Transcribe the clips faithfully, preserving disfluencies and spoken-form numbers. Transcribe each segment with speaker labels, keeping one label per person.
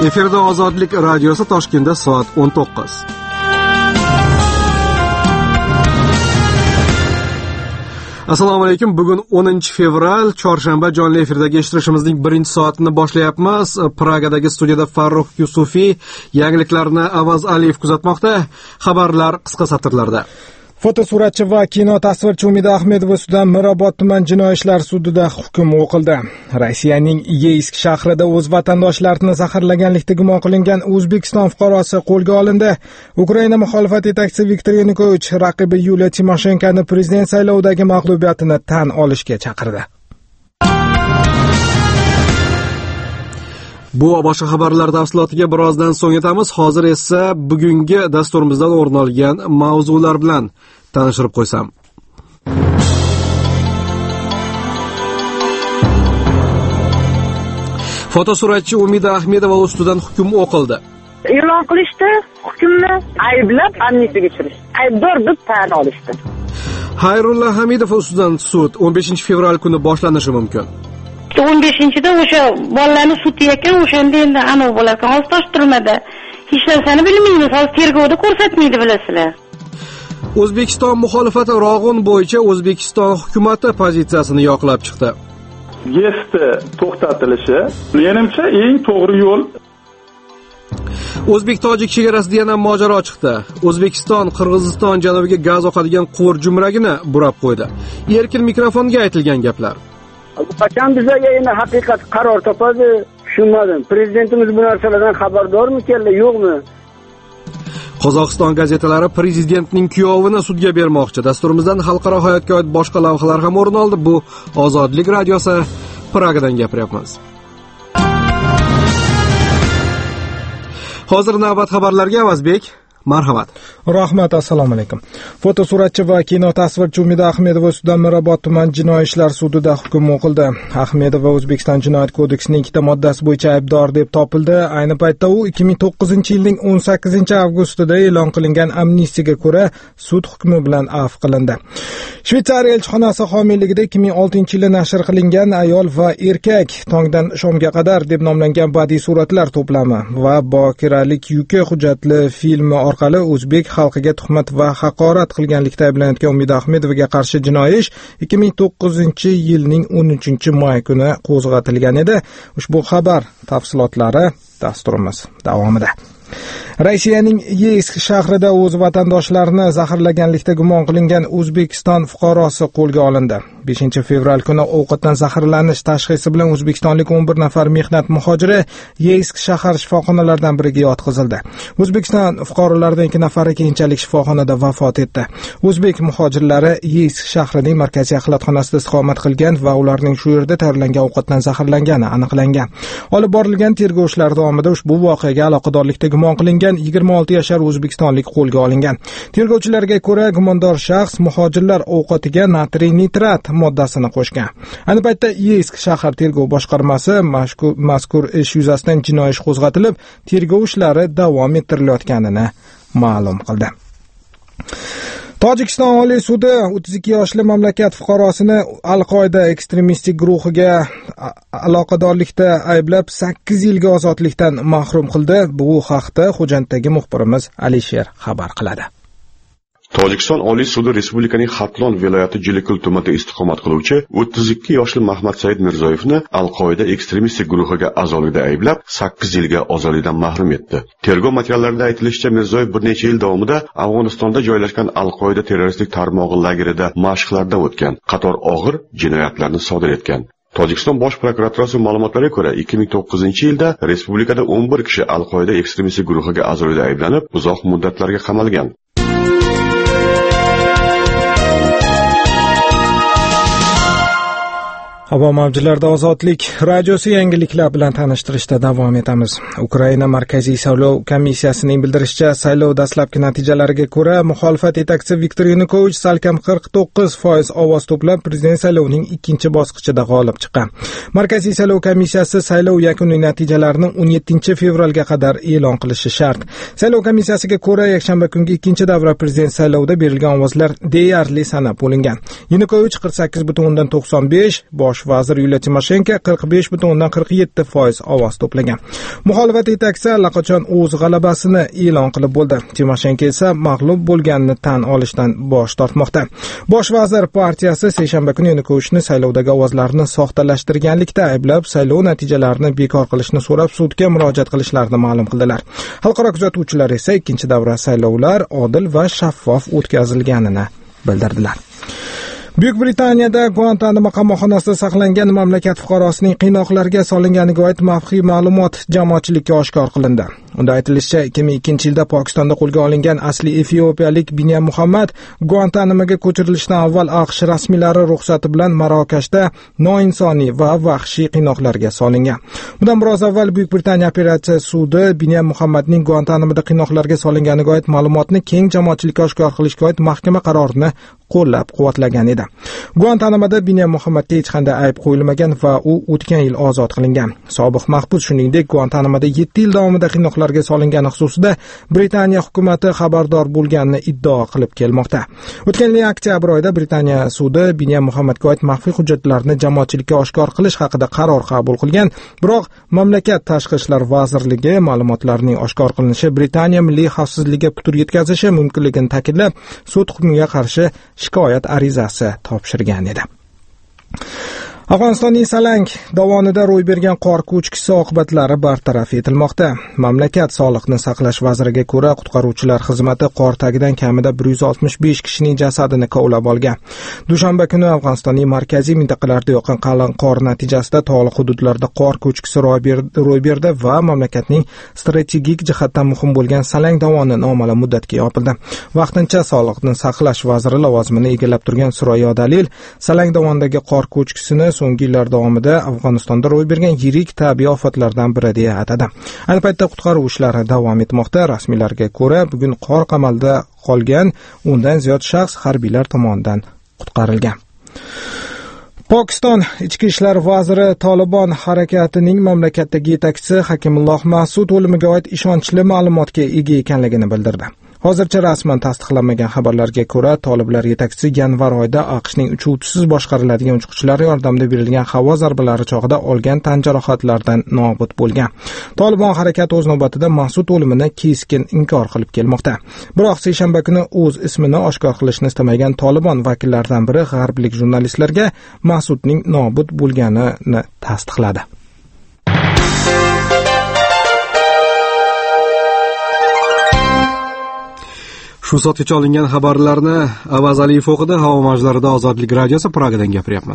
Speaker 1: Efirda Ozodlik radiosi Toshkentda soat o'n to'qqiz. Assalomu alaykum. Bugun o'ninchi fevral, chorshanba, jonli efirdagi eshittirishimizning birinchi soatini boshlayapmiz. Pragadagi studiyada Farruh Yusufiy, yangiliklarni Avaz Aliyev kuzatmoqda. Xabarlar qisqa satrlarda.
Speaker 2: Fotosuratchi va kino tasvirchi Umida Ahmedova ustidan Mirobod tuman jinoiy ishlar sudida hukm o'qildi. Rossiyaning Yeysk shahrida o'z vatandoshlarini zaharlaganlikda gumon qilingan O'zbekiston fuqarosi qo'lga olindi. Ukraina muxolifat yetakchisi Viktor Yanukovich raqibi Yuliya Timoshenkoni prezident saylovidagi mag'lubiyatini tan olishga chaqirdi.
Speaker 1: Bu va boshqa xabarlar tafsilotiga birozdan so'ng yetamiz. Hozir esa bugungi dasturimizdan o'rin olgan mavzular bilan tanishtirib qo'ysam. Fotosuratchi Umida Ahmedova ustidan hukm o'qildi.
Speaker 3: E'lon qilishdi, hukmni ayblab amnistiyaga tushirishdi. Aybdor deb tan olishdi.
Speaker 1: Xayrulla Hamidov ustidan sud o'n beshinchi fevral kuni boshlanishi mumkin.
Speaker 4: o'n beshinchida o'sha bolalarni sudi ekan, o'shanda endi anav bo'lar ekan, hozir Toshtirmada hech narsani bilmaymiz, hozir tergovda ko'rsatmaydi, bilasizlar.
Speaker 1: O'zbekiston muxolifati Rog'un bo'yicha O'zbekiston hukumati pozitsiyasini yoqlab chiqdi.
Speaker 5: GESni to'xtatilishi menimcha eng to'g'ri yo'l.
Speaker 1: O'zbek-tojik chegarasida yana mojaro chiqdi. O'zbekiston Qirg'iziston janubiga gaz oqadigan quvur jumragini burab qo'ydi. Erkin mikrofonga aytilgan gaplar.
Speaker 6: Qachon bizga endi haqiqat qaror topadi, tushunmadim. Prezidentimiz bu narsalardan xabardormi kella, yo'qmi?
Speaker 1: Qozog'iston gazetalari prezidentning kuyovini sudga bermoqchi. Dasturimizdan xalqaro hayotga oid boshqa lavhalar ham o'rin oldi. Bu Ozodlik radiosi, Pragadan gapiryapmiz. Hozir navbat xabarlarga Avazbek. Marhamat.
Speaker 2: Rahmat, assalomu alaykum. Fotosuratchi va kino tasvirchi Umida Ahmedova ustidan Mirobod tuman jinoiy ishlar sudida hukm o'qildi. Ahmedova O'zbekiston jinoyat kodeksining ikkita moddasi bo'yicha aybdor deb topildi. Ayni paytda u ikki ming to'qqizinchi yilning o'n sakkizinchi avgustida e'lon qilingan amnistiyaga ko'ra sud hukmi bilan afv qilindi. Shveysariya elchixonasi homiyligida ikki ming oltinchi yilda nashr qilingan Ayol va erkak tongdan shomga qadar deb nomlangan badiiy suratlar to'plami va Bokiralik yuki hujjatli filmi orqali o'zbek xalqiga tuhmat va haqorat qilganlikda ayblanayotgan Umida Ahmedovaga qarshi jinoiy ish ikki ming to'qqizinchi yilning o'n uchinchi may kuni qo'zg'atilgan edi. Ushbu xabar tafsilotlari dasturimiz davomida. Rossiyaning Yeysk shahrida o'z vatandoshlarini zaharlaganlikda gumon qilingan O'zbekiston fuqarosi qo'lga olindi. beshinchi fevral kuni ovqatdan zaharlanish tashxisi bilan o'zbekistonlik o'n bir nafar mehnat muhojiri Yeysk shahar shifoxonalaridan biriga yotqizildi. O'zbekiston fuqarolaridan ikki nafari keyinchalik shifoxonada vafot etdi. O'zbek muhojirlari Yeysk shahrining markaziy axlatxonasida istiqomat qilgan va ularning shu yerda tayyorlangan ovqatdan zaharlangani aniqlangan. Olib borilgan tergov ishlari davomida ushbu voqeaga aloqadorlikda gumon qilingan yigirma olti yashar o'zbekistonlik qo'lga olingan. Tergovchilarga ko'ra, gumondor shaxs muhojirlar ovqatiga natriy nitrat moddasini qo'shgan. Ayni paytda Yeysk shahar tergov boshqarmasi mazkur ish yuzasidan jinoiy ish qo'zg'atilib, tergov ishlari davom ettirilayotganini ma'lum qildi. Tojikiston Oliy sudi o'ttiz ikki yoshli mamlakat fuqarosini Al-Qoida ekstremistik guruhiga aloqadorlikda ayblab sakkiz yilga ozodlikdan mahrum qildi. Bu haqda Xo'janddagi muxbirimiz Alisher xabar qiladi.
Speaker 7: Tojikiston Oliy sudi respublikaning Xatlon viloyati Jilikul tumanida istiqomat qiluvchi o'ttiz ikki yoshli Mahmad Said Mirzoyevni Al-Qoida ekstremistik guruhiga a'zolikda ayblab sakkiz yilga ozodlikdan mahrum etdi. Tergov materiallarida aytilishicha, Mirzoyev bir necha yil davomida Afg'onistonda joylashgan Al-Qoida terroristik tarmog'i lagerida mashqlardan o'tgan, qator og'ir jinoyatlarni sodir etgan. Tojikiston bosh prokuraturasi ma'lumotlariga ko'ra, ikki ming to'qqizinchi yilda respublikada o'n bir kishi Al-Qoida ekstremistik guruhiga a'zolikda ayblanib, uzoq muddatlarga qamalgan.
Speaker 2: Havo mavjlarida Ozodlik radiosi yangiliklar bilan tanishtirishda davom etamiz. Ukraina Markaziy saylov komissiyasining bildirishicha, saylov dastlabki natijalariga ko'ra, muxolifat yetakchisi Viktor Yanukovich salkam qirq to'qqiz foiz ovoz to'plab prezident saylovining ikkinchi bosqichida g'olib chiqqan. Markaziy saylov komissiyasi saylov yakuniy natijalarini o'n yettinchi fevralga qadar e'lon qilishi shart. Saylov komissiyasiga ko'ra, yakshanba kungi ikkinchi davra prezident saylovida berilgan ovozlar deyarli sanab bo'lingan. Yanukovich qirq sakkiz butun o'ndan to'qson besh, bosh vazir Yuliya Timoshenko qirq besh butun o'ndan qirq yetti foiz ovoz to'plagan. Muxolifat yetakchisi allaqachon o'z g'alabasini e'lon qilib bo'ldi. Timoshenko esa mag'lub bo'lganini tan olishdan bosh tortmoqda. Bosh vazir partiyasi seshanba kuni Yanukovichni saylovdagi ovozlarni soxtalashtirganlikda ayblab, saylov natijalarini bekor qilishni so'rab sudga murojaat qilishlarini ma'lum qildilar. Xalqaro kuzatuvchilar esa ikkinchi davra saylovlar odil va shaffof o'tkazilganini bildirdilar. Buyuk Britaniyada Guantanamo qamoqxonasida saqlangan mamlakat fuqarosining qiynoqlarga solinganiga oid maxfiy ma'lumot jamoatchilikka oshkor qilindi. Unda aytilishicha, ikki ming ikkinchi yilda Pokistonda qo'lga olingan asli efiopiyalik Binyam Muhammad Guantanamoga ko'chirilishdan avval AQSh rasmiylari ruxsati bilan Marokashda noinsoniy va vahshiy qiynoqlarga solingan. Bundan biroz avval Buyuk Britaniya operatsiya sudi Binyam Muhammadning Guantanamoda qiynoqlarga solinganiga oid ma'lumotni keng jamoatchilikka oshkor qilishga oid mahkama qarorini qo'llab-quvvatlagan edi. Guantanamoda Binyam Muhammadga hech qanday ayb qo'yilmagan va u o'tgan yil ozod qilingan. Sobiq mahbus shuningdek Guantanamoda yetti yil davomida qiynoqlarga solingani xususida Britaniya hukumatı xabardor bo'lganini iddao qilib kelmoqda. O'tgan yil oktyabr oyida Britaniya sudi Binyam Muhammadga oid maxfiy hujjatlarni jamoatchilikka oshkor qilish haqida qaror qabul qilgan, biroq mamlakat tashqi ishlar vazirligi ma'lumotlarning oshkor qilinishi Britaniya milliy xavfsizligiga putur yetkazishi mumkinligini ta'kidlab, sud hukmiga qarshi shikoyat arizasi topshirgan edi. Afg'onistonning Salang dovonida ro'y bergan qor ko'chkisi oqibatlari bartaraf etilmoqda. Mamlakat sog'liqni saqlash vaziriga ko'ra, qutqaruvchilar xizmati qor tagidan kamida bir yuz oltmish besh kishining jasadini kovlab olgan. Dushanba kuni Afg'onistonning markaziy mintaqalarida yoqqan qalin qor natijasida tog'li hududlarda qor ko'chkisi ro'y berdi va mamlakatning strategik jihatdan muhim bo'lgan Salang dovoni noma'lum muddatga yopildi. Vaqtincha sog'liqni saqlash vaziri lavozimini egallab turgan Suroyo Dalil Salang dovonidagi qor ko'chkisini so'nggi yillar davomida Afg'onistonda ro'y bergan yirik tabiiy ofatlardan biri deya atadi. Ayni paytda qutqaruv ishlari davom etmoqda. Rasmiylarga ko'ra, bugun qor qamalida qolgan o'ndan ziyod shaxs harbiylar tomonidan qutqarilgan. Pokiston ichki ishlar vaziri Tolibon harakatining mamlakatdagi yetakchisi Hakimulloh Mas'ud o'limiga oid ishonchli ma'lumotga ega ekanligini bildirdi. Hozircha rasman tasdiqlanmagan xabarlarga ko'ra, toliblar yetakchisi yanvar oyida AQShning uchuvchisiz boshqariladigan uchquchlar yordamida berilgan havo zarbalari chog'ida olgan tan jarohatlaridan nobud bo'lgan. Tolibon harakati o'z navbatida Mas'ud o'limini keskin inkor qilib kelmoqda. Biroq seshanba kuni o'z ismini oshkor qilishni istamagan Tolibon vakillaridan biri g'arblik jurnalistlarga Mas'udning nobud bo'lganini tasdiqladi.
Speaker 1: Shu soatgacha olingan xabarlarni Avaz Aliyev o'qidi. Havo mavjlarida Ozodlik radiosi Pragadan gapiryapmiz.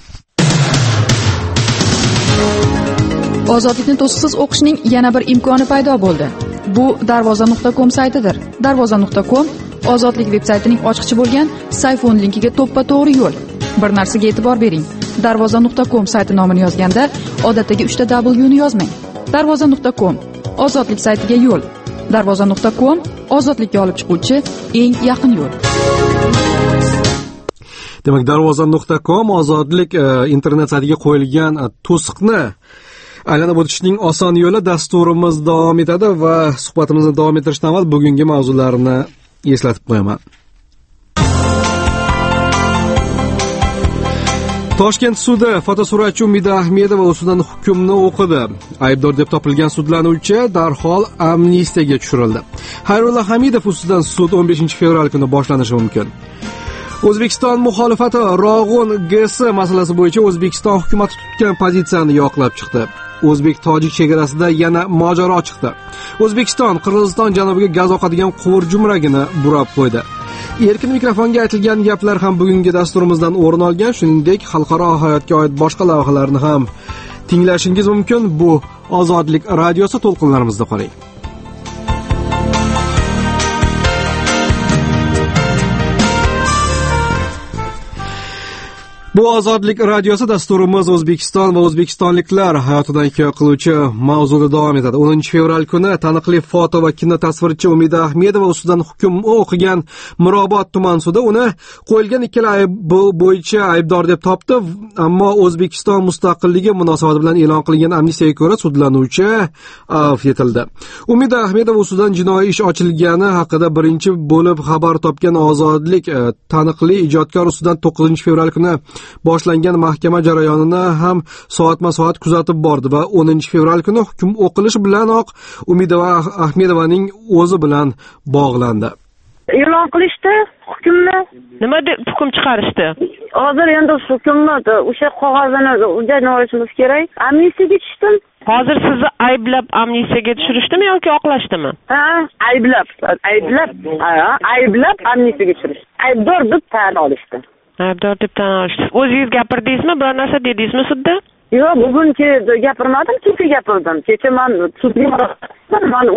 Speaker 8: Ozodlikni to'siqsiz o'qishning yana bir imkoni paydo bo'ldi. Bu darvoza nuqta com saytidir. darvoza nuqta com Ozodlik veb-saytining ochiqchi bo'lgan Sayfon linkiga to'ppa-to'g'ri yo'l. Bir narsaga e'tibor bering. darvoza nuqta com sayti nomini yozganda odatdagi uchta W ni yozmang. darvoza nuqta com Ozodlik saytiga yo'l. darvoza nuqta com ozodlikka olib chiquvchi eng yaqin yo'l.
Speaker 1: Demak, darvoza nuqta com ozodlik e, internet saytiga qo'yilgan e, to'siqni aylanib o'tishning oson yo'li. Dasturimiz davom etadi va suhbatimizni davom ettirishdan avval bugungi mavzularni eslatib qo'yaman. Toshkent sudi fotosuratchi Umida Ahmedova ustidan hukmni o'qidi. Aybdor deb topilgan sudlanuvchi darhol amnistiyaga tushirildi. Xayrullo Hamidov ustidan sud o'n beshinchi fevral kuni boshlanishi mumkin. O'zbekiston muxolifati Rog'un G S masalasi bo'yicha O'zbekiston hukumati tutgan pozitsiyani yoqlab chiqdi. O'zbek-tojik chegarasida yana mojaro chiqdi. O'zbekiston Qirg'iziston janubiga gaz oqadigan quvur jumragini burab qo'ydi. Erkin mikrofonga aytilgan gaplar ham bugungi dasturimizdan o'rin olgan, shuningdek xalqaro hayotga oid boshqa lavhalarni ham tinglashingiz mumkin. Bu Ozodlik radiosi to'lqinlarimizda qoling. Bu Ozodlik radiosi dasturimiz O'zbekiston va o'zbekistonliklar hayotidan hikoya qiluvchi mavzuda davom etadi. o'ninchi fevral kuni taniqli foto va kino tasvirchi Umida Ahmedova ustidan hukm o'qigan Mirobod tuman sudi uni qo'yilgan ikkala ayb bo'yicha aybdor deb topdi, ammo O'zbekiston mustaqilligi munosabati bilan e'lon qilingan amnistiyaga ko'ra sudlanuvchi afv etildi. Umida Ahmedova ustidan jinoiy ish ochilgani haqida birinchi bo'lib xabar topgan Ozodlik taniqli ijodkor ustidan to'qqizinchi fevral kuni boshlangan mahkama jarayonini ham soatma-soat kuzatib bordi va o'ninchi fevral kuni hukm o'qilishi bilanoq Umidova Ahmedovaning o'zi bilan bog'landi.
Speaker 3: E'lon qilishdi hukmni.
Speaker 9: Nima deb hukm chiqarishdi?
Speaker 3: Hozir endi hukmni o'sha qog'ozini ulardan olishimiz kerak. Amnistiyaga tushdim.
Speaker 9: Hozir sizni ayblab amnistiyaga tushirishdimi yoki oqlashdimi?
Speaker 3: Ha, ayblab, ayblab, ha, ayblab amnistiyaga tushirish. Aybdor deb tan olishdi.
Speaker 9: Aybdor deb tan olishdi. O'zingiz gapirdingizmi, biror narsa dedingizmi sudda?
Speaker 3: Yo'q, bugun gapirmadim, kecha gapirdim. Kecha men sudga men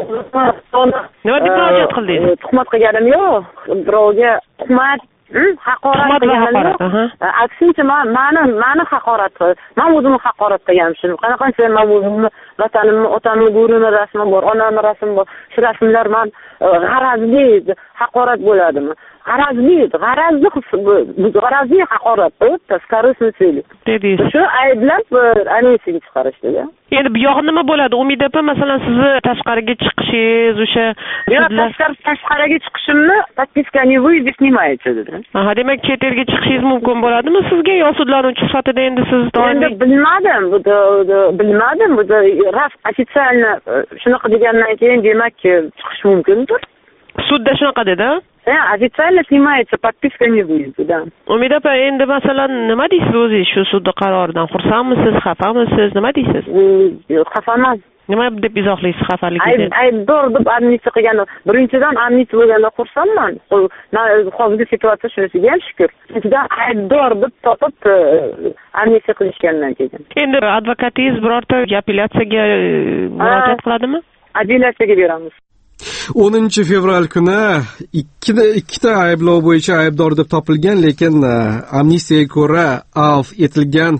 Speaker 9: nima deb murojaat qildingiz?
Speaker 3: Tuhmat qilganim yo'q. Birovga tuhmat, haqorat qilganim. Aksincha men meni meni haqorat qildi. Men o'zimni haqorat qilganman. Qanaqancha men o'zimni vatanimni, otamni go'rini rasmi bor, onamni rasmi bor. Shu rasmlar men g'arazli haqorat bo'ladimi? G'arazli, g'arazli, g'arazli haqorat, taskarusli.
Speaker 9: Dedingiz.
Speaker 3: Shu ayblab amnistiyaga chiqarishdi-da.
Speaker 9: Endi bu yoq nima bo'ladi? Umid opa, masalan, sizni tashqariga chiqishingiz, o'sha
Speaker 3: tashqari tashqariga chiqishimni подписка не выйдет, снимается dedi.
Speaker 9: Aha, demak chet elga chiqishingiz mumkin bo'ladimi sizga? Yo sudlanuvchi sifatida endi siz
Speaker 3: doimiy endi bilmadim, bu bilmadim, bu ras официально shunaqa degandan keyin demak chiqish mumkindir.
Speaker 9: Sudda shunaqa dedi?
Speaker 3: Ha, официально снимается, подписка не выйдет, да.
Speaker 9: Umid opa, endi masalan nima deysiz o'zingiz shu sudning qaroridan? Xursandmisiz, xafamisiz, nima deysiz?
Speaker 3: Xafaman.
Speaker 9: Nima deb izohlaysiz xafaligingizni?
Speaker 3: Aybdor deb amnistiya qilganda, birinchidan amnistiya bo'lganda xursandman. Hozirgi situatsiya shunisiga ham shukur. Ikkinchidan aybdor deb topib amnistiya qilishgandan keyin.
Speaker 9: Endi advokatingiz birorta apellyatsiyaga murojaat qiladimi?
Speaker 3: Apellyatsiyaga beramiz.
Speaker 1: o'ninchi fevral kuni ikkita ikkita ayblov bo'yicha aybdor deb topilgan, lekin amnistiyaga ko'ra afv etilgan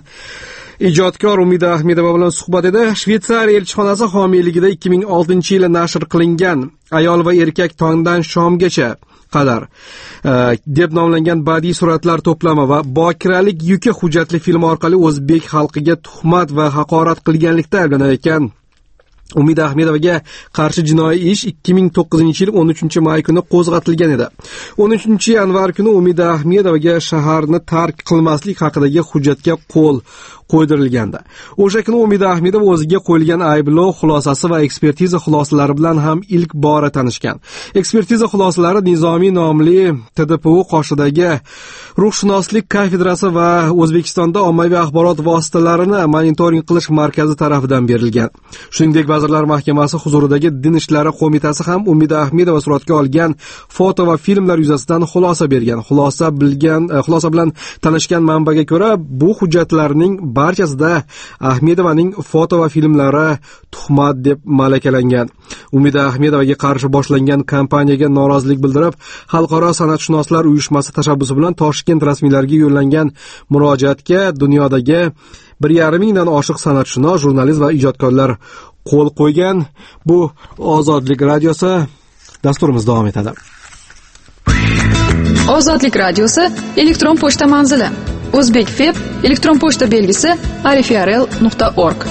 Speaker 1: ijodkor Umida Ahmedova bilan suhbat edi. Shveysariya elchixonasi homiyligida ikki ming oltinchi yili nashr qilingan Ayol va erkak tongdan shomgacha qadar deb nomlangan badiiy suratlar to'plami va Bokiralik yuki hujjatli film orqali o'zbek xalqiga tuhmat va haqorat qilganlikda ayblanar ekan. Umida Ahmedovaga qarshi jinoiy ish ikki ming to'qqizinchi yil o'n uchinchi may kuni qo'zg'atilgan edi. o'n uchinchi yanvar kuni Umida Ahmedovaga shaharni tark qilmaslik haqidagi hujjatga qo'l qo'ydirilgandi. O'sha kuni Umida Ahmedova o'ziga qo'yilgan ayblov xulosasi va ekspertiza xulosalari bilan ham ilk bora tanishgan. Ekspertiza xulosalari Nizomiy nomli T D P U qoshidagi ruhshunoslik kafedrasi va O'zbekistonda ommaviy axborot vositalarini monitoring qilish markazi tomonidan berilgan. Shuningdek, Vazirlar Mahkamasi huzuridagi Din ishlari qo'mitasi ham Umida Ahmedova suratga olgan foto va filmlar yuzasidan xulosa bergan. Xulosa bilgan, xulosa bilan tanishgan manbaga ko'ra, bu hujjatlarning barchasida Ahmedovaning foto va filmlari tuhmat deb malakalangan. Umida Ahmedovaga qarshi boshlangan kampaniyaga norozilik bildirib, Xalqaro san'atshunoslar uyushmasi tashabbusi bilan Toshkent rasmiylariga yo'llangan murojaatga dunyodagi bir yarim mingdan oshiq san'atshunos, jurnalist va ijodkorlar qo'l qo'ygan. Bu Ozodlik radiosi, dasturimiz davom etadi.
Speaker 8: Ozodlik radiosi elektron pochta manzili: O'zbekfeb elektron pochta belgisi arifiarel nuqta org.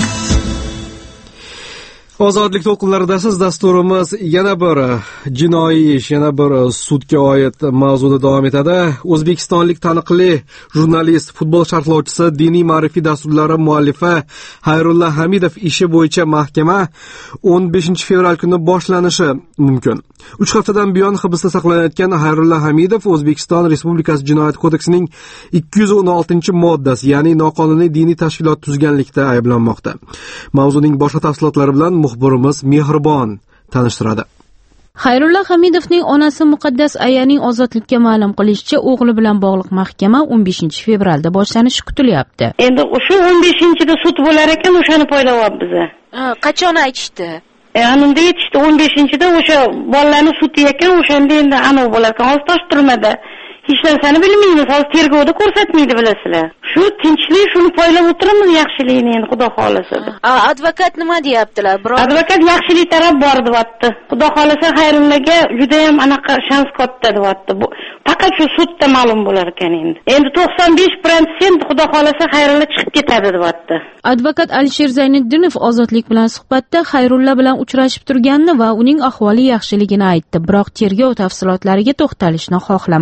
Speaker 1: Ozodlik to'lqinlarida siz dasturimiz yana bir jinoiy ish, yana bir sudga oid mavzuda davom etadi. O'zbekistonlik taniqli jurnalist, futbol sharhlovchisi, diniy ma'rifiy dasturlari muallifi Xayrulla Hamidov ishi bo'yicha mahkama o'n beshinchi fevral kuni boshlanishi mumkin. uch haftadan buyon hibsda saqlanayotgan Xayrulla Hamidov O'zbekiston Respublikasi Jinoyat kodeksining ikki yuz o'n oltinchi moddasi, ya'ni noqonuniy diniy tashkilot tuzganlikda ayblanmoqda. Mavzuning boshqa tafsilotlari bilan muxbirimiz Mehribon tanishtiradi.
Speaker 10: Xayrulla Hamidovning onasi Muqaddas ayaning ozodlikka ma'lum qilishicha, o'g'li bilan bog'liq mahkama o'n beshinchi fevralda boshlanishi kutilyapti.
Speaker 4: Endi o'sha o'n beshinchida sud bo'lar ekan, o'shani poylayapmiz biza.
Speaker 10: Qachon aytishdi?
Speaker 4: E, anunda yetishdi o'n beshinchida o'sha bolalarni sud ekan, o'shanda endi anov bo'lar ekan, hozir Toshturmada. Hech narsani bilmaymiz, hozir tergovda ko'rsatmaydi, bilasizlar. Shu tinchlik, shuni poylab o'tiramiz, yaxshilikni endi Xudo xolasa.
Speaker 10: Advokat nima deyaptilar?
Speaker 4: Advokat yaxshilik taraf bor deyapti. Xudo xolasa Xayrullaga juda ham anaqa shans katta deyapti. Bu faqat shu sudda ma'lum bo'lar ekan endi. Endi to'qson besh foiz Xudo xolasa Xayrulla chiqib ketadi deyapti.
Speaker 10: Advokat Alisher Zayniddinov Ozodlik bilan suhbatda Xayrulla bilan uchrashib turganini va uning ahvoli yaxshiligini aytdi, biroq tergov tafsilotlariga to'xtalishni xohlamadi.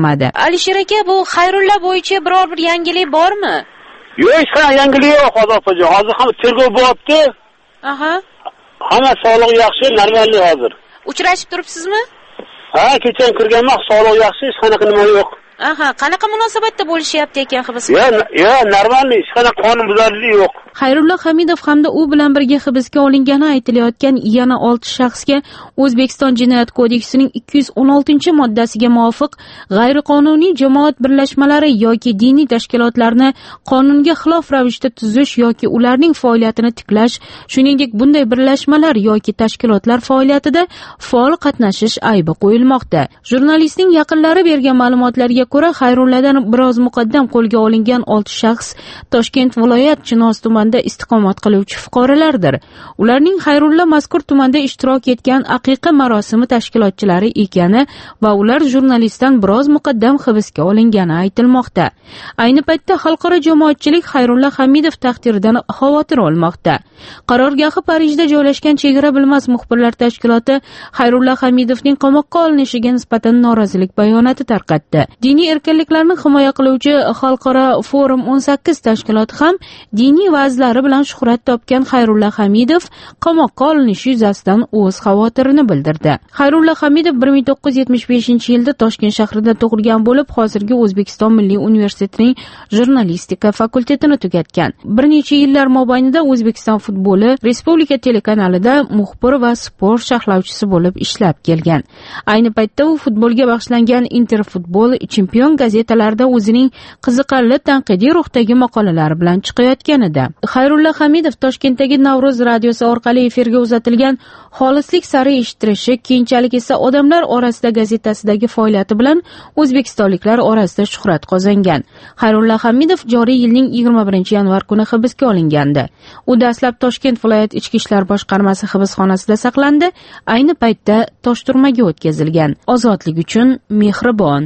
Speaker 10: Alisher aka, bu Xayrulla bo'yicha biror bir yangilik bormi?
Speaker 11: Yo'q, hech qanday yangilik yo'q hozircha. Hozir ham tergov bo'lyapti.
Speaker 10: Aha.
Speaker 11: Hamma sog'lig'i yaxshi, normal hozir.
Speaker 10: Uchrashib turibsizmi?
Speaker 11: Ha, kechon kirganman, sog'lig'i yaxshi, hech qanaqa nima yo'q.
Speaker 10: Aha, qanaqa munosabatda bo'lishyapti ekan hibsga?
Speaker 11: Yo'q, yo'q, normal, hech qanaqa qonun buzarligi yo'q.
Speaker 10: Xayrulla Hamidov hamda u bilan birga hibsga olingani aytilayotgan yana olti shaxsga O'zbekiston Jinoyat kodeksining ikki yuz o'n oltinchi moddasiga muvofiq g'ayriqonuniy jamoat birlashmalari yoki diniy tashkilotlarni qonunga xilof ravishda tuzish yoki ularning faoliyatini tiklash, shuningdek bunday birlashmalar yoki tashkilotlar faoliyatida faol qatnashish aybi qo'yilmoqda. Jurnalistning yaqinlari bergan ma'lumotlarga ko'ra, Xayrulladan biroz muqaddam qo'lga olingan olti shaxs Toshkent viloyat Chinoz tumanida istiqomat qiluvchi fuqarolardir. Ularning Xayrulla mazkur tumanda ishtirok etgan aqiqa marosimi tashkilotchilari ekani va ular jurnalistdan biroz muqaddam hibsga olingani aytilmoqda. Ayni paytda xalqaro jamoatchilik Xayrulla Hamidov taqdiridan xavotir olmoqda. Qarorgohi Parijda joylashgan Chegara bilmas muxbirlar tashkiloti Xayrulla Hamidovning qamoqqa olinishiga nisbatan norozilik bayonoti tarqatdi. Diniy erkinliklarni himoya qiluvchi Xalqaro forum o'n sakkiz tashkiloti ham diniy va'zlari bilan shuhrat topgan Xayrulla Hamidov qamoqqa olinishi yuzasidan o'z xavotirini bildirdi. Xayrulla Hamidov bir ming to'qqiz yuz yetmish beshinchi yilda Toshkent shahrida tug'ilgan bo'lib, hozirgi O'zbekiston Milliy universitetining jurnalistika fakultetini tugatgan. Bir necha yillar mobaynida O'zbekiston futboli Respublika telekanalida muxbir va sport sharhlovchisi bo'lib ishlab kelgan. Ayni paytda u futbolga bag'ishlangan Interfutbol, Chempion gazetalarida o'zining qiziqarli tanqidiy ruhdagi maqolalari bilan chiqayotgan edi. Xayrulla Hamidov Toshkentdagi Navro'z radiosi orqali efirga uzatilgan Xolislik sari eshittirishi, keyinchalik esa Odamlar orasida gazetasidagi faoliyati bilan o'zbekistonliklar orasida shuhrat qozongan. Xayrulla Hamidov joriy yilning yigirma birinchi yanvar kuni hibsga olingandi. U dastlab Toshkent viloyat ichki ishlar boshqarmasi hibsxonasida saqlandi, ayni paytda Toshturmaga o'tkazilgan. Ozodlik uchun mehribon.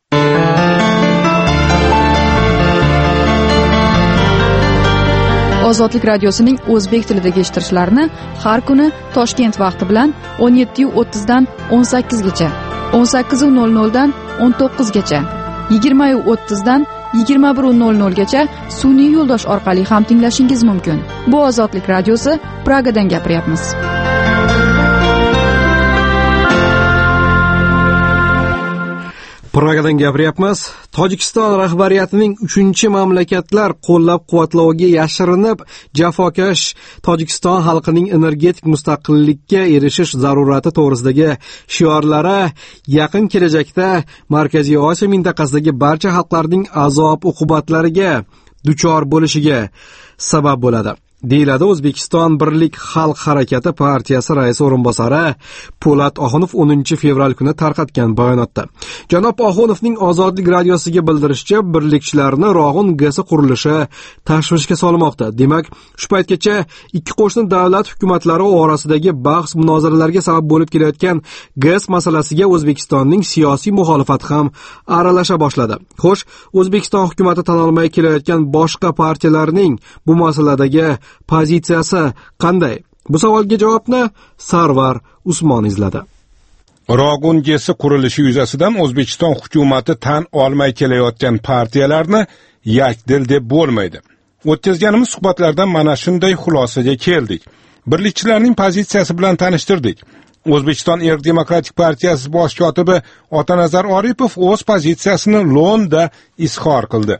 Speaker 8: Ozodlik radiosining o'zbek tilidagi eshittirishlarini har kuni Toshkent vaqti bilan o'n yetti o'ttiz dan o'n sakkiz gacha, o'n sakkiz nol nol dan o'n to'qqiz gacha, yigirma o'ttiz dan yigirma bir nol nol gacha sun'iy yo'ldosh orqali ham tinglashingiz mumkin. Bu Ozodlik radiosi, Pragadan gapiryapmiz.
Speaker 1: Pragadan gapiryapmiz. Tojikiston rahbariyatining uchinchi mamlakatlar qo'llab-quvvatloviga yashirinib, jafokash Tojikiston xalqining energetik mustaqillikka erishish zarurati to'g'risidagi shiorlari yaqin kelajakda Markaziy Osiyo mintaqasidagi barcha xalqlarning azob-uqubatlariga duchor bo'lishiga sabab bo'ladi, deyiladi O'zbekiston Birlik Xalq harakati partiyasi raisi o'rinbosari Po'lat Oxunov o'ninchi fevral kuni tarqatgan bayonotda. Janob Oxunovning Ozodlik radiosiga bildirishicha, birlikchilarni Rog'un gesi qurilishi tashvishga solmoqda. Demak, shu paytgacha ikki qo'shni davlat hukumatlari orasidagi bahs-munozaralarga sabab bo'lib kelayotgan gaz masalasiga O'zbekistonning siyosiy muxolifati ham aralasha boshladi. Xo'sh, O'zbekiston hukumatı tan olmay kelayotgan boshqa partiyalarning bu masaladagi pozitsiyasi qanday? Bu savolga javobni Sarvar Usmon izladi.
Speaker 12: Rog'un gesi qurilishi yuzasidan O'zbekiston hukumatı tan olmay kelayotgan partiyalarni yakdil deb bo'lmaydi. O'tkazganimiz suhbatlardan mana shunday xulosaga keldik. Birlikchilarning pozitsiyasi bilan tanishtirdik. O'zbekiston Erk Demokratik partiyasi bosh kotibi Otanazar Oripov o'z pozitsiyasini Londonda izhor qildi.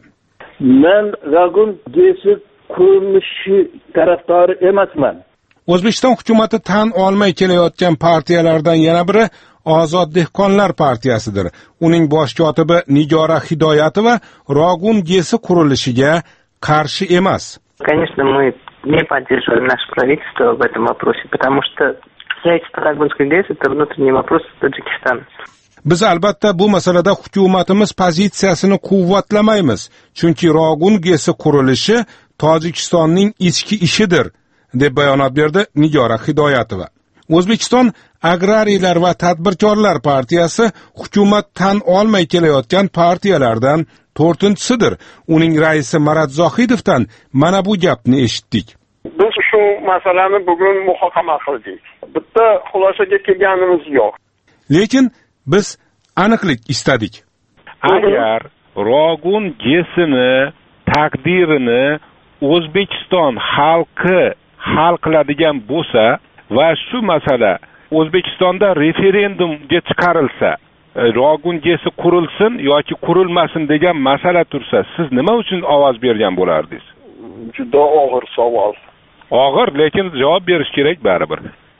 Speaker 13: Men Rog'un gesi qurilishi tarafdori emasman.
Speaker 12: O'zbekiston hukumatı tan olmay kelayotgan partiyalardan yana biri Ozod dehqonlar partiyasidir. Uning bosh kotibi Nigora Hidoyatova Rog'un gesi qurilishiga qarshi emas.
Speaker 14: Конечно, мы не поддерживаем наше правительство в этом вопросе, потому что строительство Рогунской ГЭС — это внутренний вопрос Таджикистана.
Speaker 12: Biz albatta bu masalada hukumatimiz pozitsiyasini quvvatlamaymiz, chunki Rog'un gesi qurilishi Tojikistonning ichki ishidir, deb bayonot berdi Nigora Hidoyatova. O'zbekiston Agrariylar va tadbirkorlar partiyasi hukumat tan olmay kelayotgan partiyalardan to'rtinchisidir. Uning raisi Marat Zohidovdan mana bu gapni eshitdik.
Speaker 15: Biz shu masalani bugun muhokama qildik. Bitta xulosaga kelganimiz yo'q.
Speaker 12: Lekin biz aniqlik istadik. agar Rogun gesini taqdirini O'zbekiston xalqi hal qiladigan bo'lsa va shu masala O'zbekistonda referendumga chiqarilsa, Rogun gesi qurilsin yoki qurilmasin degan masala tursa, siz nima uchun ovoz bergan bo'lardingiz?
Speaker 15: Juda og'ir savol.
Speaker 12: Og'ir, lekin javob berish kerak baribir.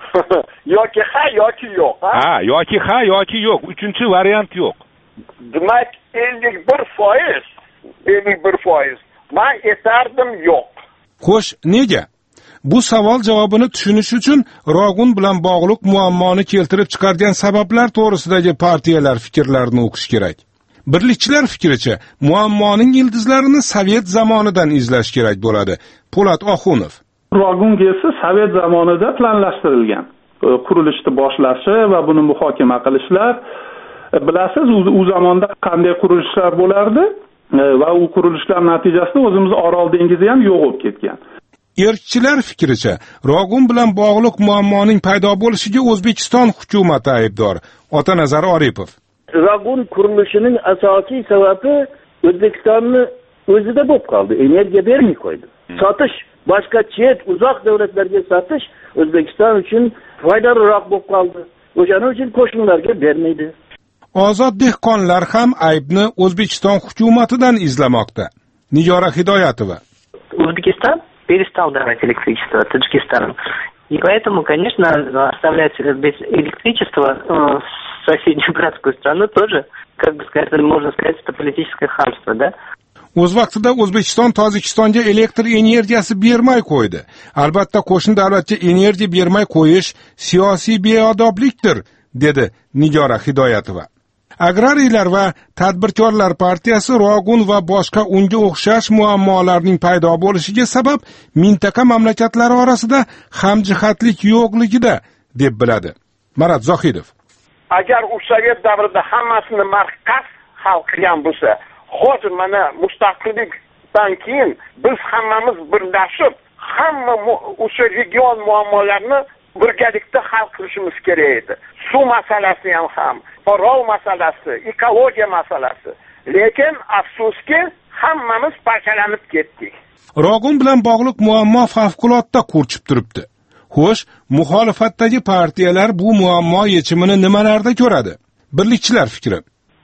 Speaker 15: yoki ha yoki yo'q, ha?
Speaker 12: Ha, yoki ha yoki yo'q. Uchinchi variant yo'q.
Speaker 15: Demak, ellik bir foiz, ellik bir foiz. Men etardim yo'q.
Speaker 12: Xo'sh, nega? Bu savol javobini tushunish uchun Rogun bilan bog'liq muammoni keltirib chiqargan sabablar to'g'risidagi partiyalar fikrlarini o'qish kerak. Birlikchilar fikricha, muammoning ildizlarini Sovet zamonidan izlash kerak bo'ladi. Po'lat Oxunov.
Speaker 5: Rogun gesi Sovet zamonida planlashtirilgan. Qurilishni boshlashi va buni muhokama qilishlar. Bilasiz, u zamonda qanday qurilishlar bo'lardi va u qurilishlar natijasida o'zimiz Orol dengizi ham yo'q bo'lib ketgan.
Speaker 12: Erkchilar fikricha, Rogun bilan bog'liq muammoning paydo bo'lishiga O'zbekiston hukumati aybdor. Otanazar Oripov.
Speaker 13: Rogun qurilishining asosiy sababi O'zbekistonni o'zida bo'lib qoldi. Energiya bermay qo'ydi. Sotish, boshqa chet, uzoq davlatlarga sotish O'zbekiston uchun foydaliroq bo'lib qoldi. O'shaning uchun qo'shnilarga bermaydi.
Speaker 12: Ozod dehqonlar ham aybni O'zbekiston hukumatidan izlamoqda. Nigora Hidoyatova.
Speaker 14: Узбекистан перестал давать электричество Таджикистану. И поэтому, конечно, оставлять без электричества э, соседнюю братскую страну тоже, как бы сказать, можно сказать, это политическое хамство, да?
Speaker 12: O'z vaqtida O'zbekiston Tojikistonga elektr energiyasi bermay qo'ydi. Albatta, qo'shni davlatga energiya bermay qo'yish siyosiy beodoblikdir, dedi Nigora Hidoyatova. Agrariylar va tadbirkorlar partiyasi Rogun va boshqa unga o'xshash muammolarning paydo bo'lishiga sabab mintaqa mamlakatlari orasida hamjihatlik yo'qligida deb biladi. Marat Zohidov.
Speaker 15: Agar u Sovet davrida hammasini markaz hal qilgan bo'lsa, hozir mana mustaqillikdan keyin biz hammamiz birlashib, hamma o'sha region muammolarini birgalikda hal qilishimiz kerak edi. Suv masalasi ham ham, Orol masalasi, ekologiya masalasi. Lekin afsuski hammamiz parchalanib ketdik.
Speaker 12: Rogun bilan bog'liq muammo favqulodda qurchib turibdi. Xo'sh, muxolifatdagi partiyalar bu muammo yechimini nimalarda ko'radi? Birlikchilar fikri.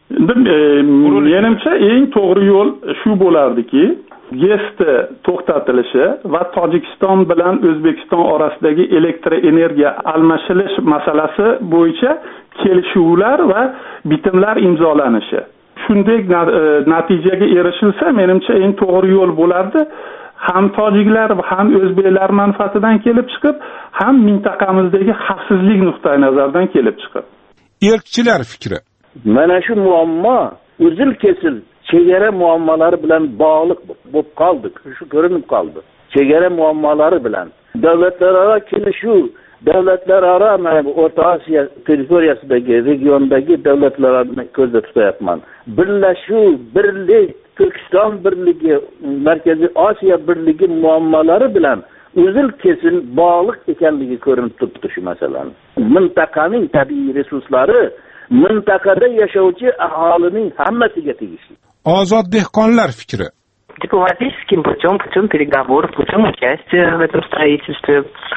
Speaker 5: Menimcha eng to'g'ri yo'l shu bo'lardiki, GESni to'xtatilishi va Tojikiston bilan O'zbekiston orasidagi elektr energiya almashilish masalasi bo'yicha kelishuvlar va bitimlar imzolanishi. Shunday natijaga erishilsa, menimcha eng to'g'ri yo'l bo'lardi. Ham tojiklar va ham o'zbeklar manfaatidan kelib chiqib, ham mintaqamizdagi xavfsizlik nuqtai nazaridan kelib chiqib.
Speaker 12: Erkchilar fikri.
Speaker 13: Mana shu muammo uzil kesil chegara muammolari bilan bog'liq bo'lib qoldi. Shu ko'rinib qoldi. Chegara muammolari bilan davlatlararo kelishuv, davlatlararo mana bu O'rta Osiyo territoriyasidagi regiondagi davlatlarni ko'zda tutyapman. Birlashuv, birlik, Turkiston birligi, Markaziy Osiyo birligi muammolari bilan uzil kesil bog'liq ekanligi ko'rinib turibdi shu masalani. Mintaqaning tabiiy resurslari mintaqada yashovchi aholining hammasiga tegishli.
Speaker 12: Ozod dehqonlar fikri.
Speaker 14: Дипломатическим путем, путем переговоров, путем участия в этом строительстве.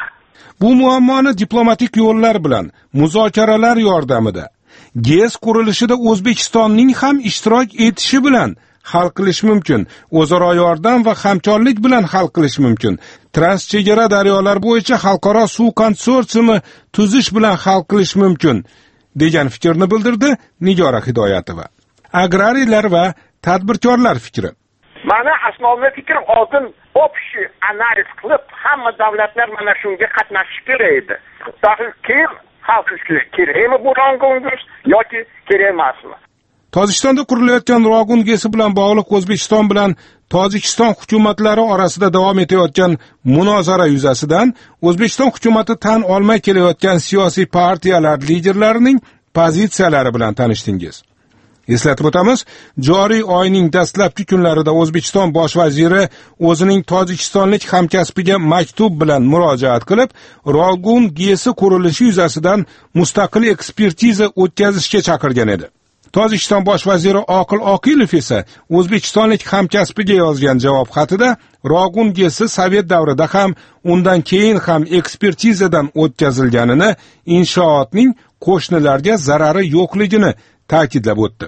Speaker 12: Bu muammoni diplomatik yo'llar bilan, muzokaralar yordamida, GES qurilishida O'zbekistonning ham ishtirok etishi bilan hal qilish mumkin. O'zaro yordam va hamkorlik bilan hal qilish mumkin. Transchegara daryolar bo'yicha xalqaro suv konsorsiumi tuzish bilan hal qilish mumkin, degan fikrni bildirdi Nigora Hidoyatova. Agrariylar va tadbirkorlar fikri.
Speaker 15: Mana asosiy fikr oldin общий analiz qilib, hamma davlatlar mana shunga qatnashishi kerak edi. Keyin hal qilish kerakmi bu Rogun yoki kerak emasmi?
Speaker 12: Tojikistonda qurilayotgan Rogun gesi bilan bog'liq O'zbekiston bilan Tojikiston hukumatlari orasida davom etayotgan munozara yuzasidan O'zbekiston hukumati tan olmay kelayotgan siyosiy partiyalar liderlarining pozitsiyalari bilan tanishdingiz. Eslatib o'tamiz, joriy oyning dastlabki kunlarida O'zbekiston bosh vaziri o'zining tojikistonlik hamkasbiga maktub bilan murojaat qilib, Rogun gesi qurilishi yuzasidan mustaqil ekspertiza o'tkazishga chaqirgan edi. Tojikiston bosh vaziri Oqil Oqilov esa o'zbekistonlik hamkasbiga yozgan javob xatida Rogun gesi Sovet davrida ham, undan keyin ham ekspertizadan o'tkazilganini, inshootning qo'shnilarga zarari yo'qligini ta'kidlab o'tdi.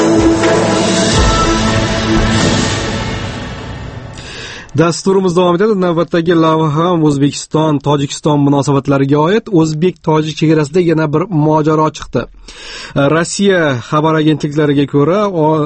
Speaker 1: Dasturimiz davom etadi. Navbatdagi lavha O'zbekiston Tojikiston munosabatlariga oid. O'zbek-tojik chegarasida yana bir mojaro chiqdi. Rossiya xabar agentliklariga ko'ra,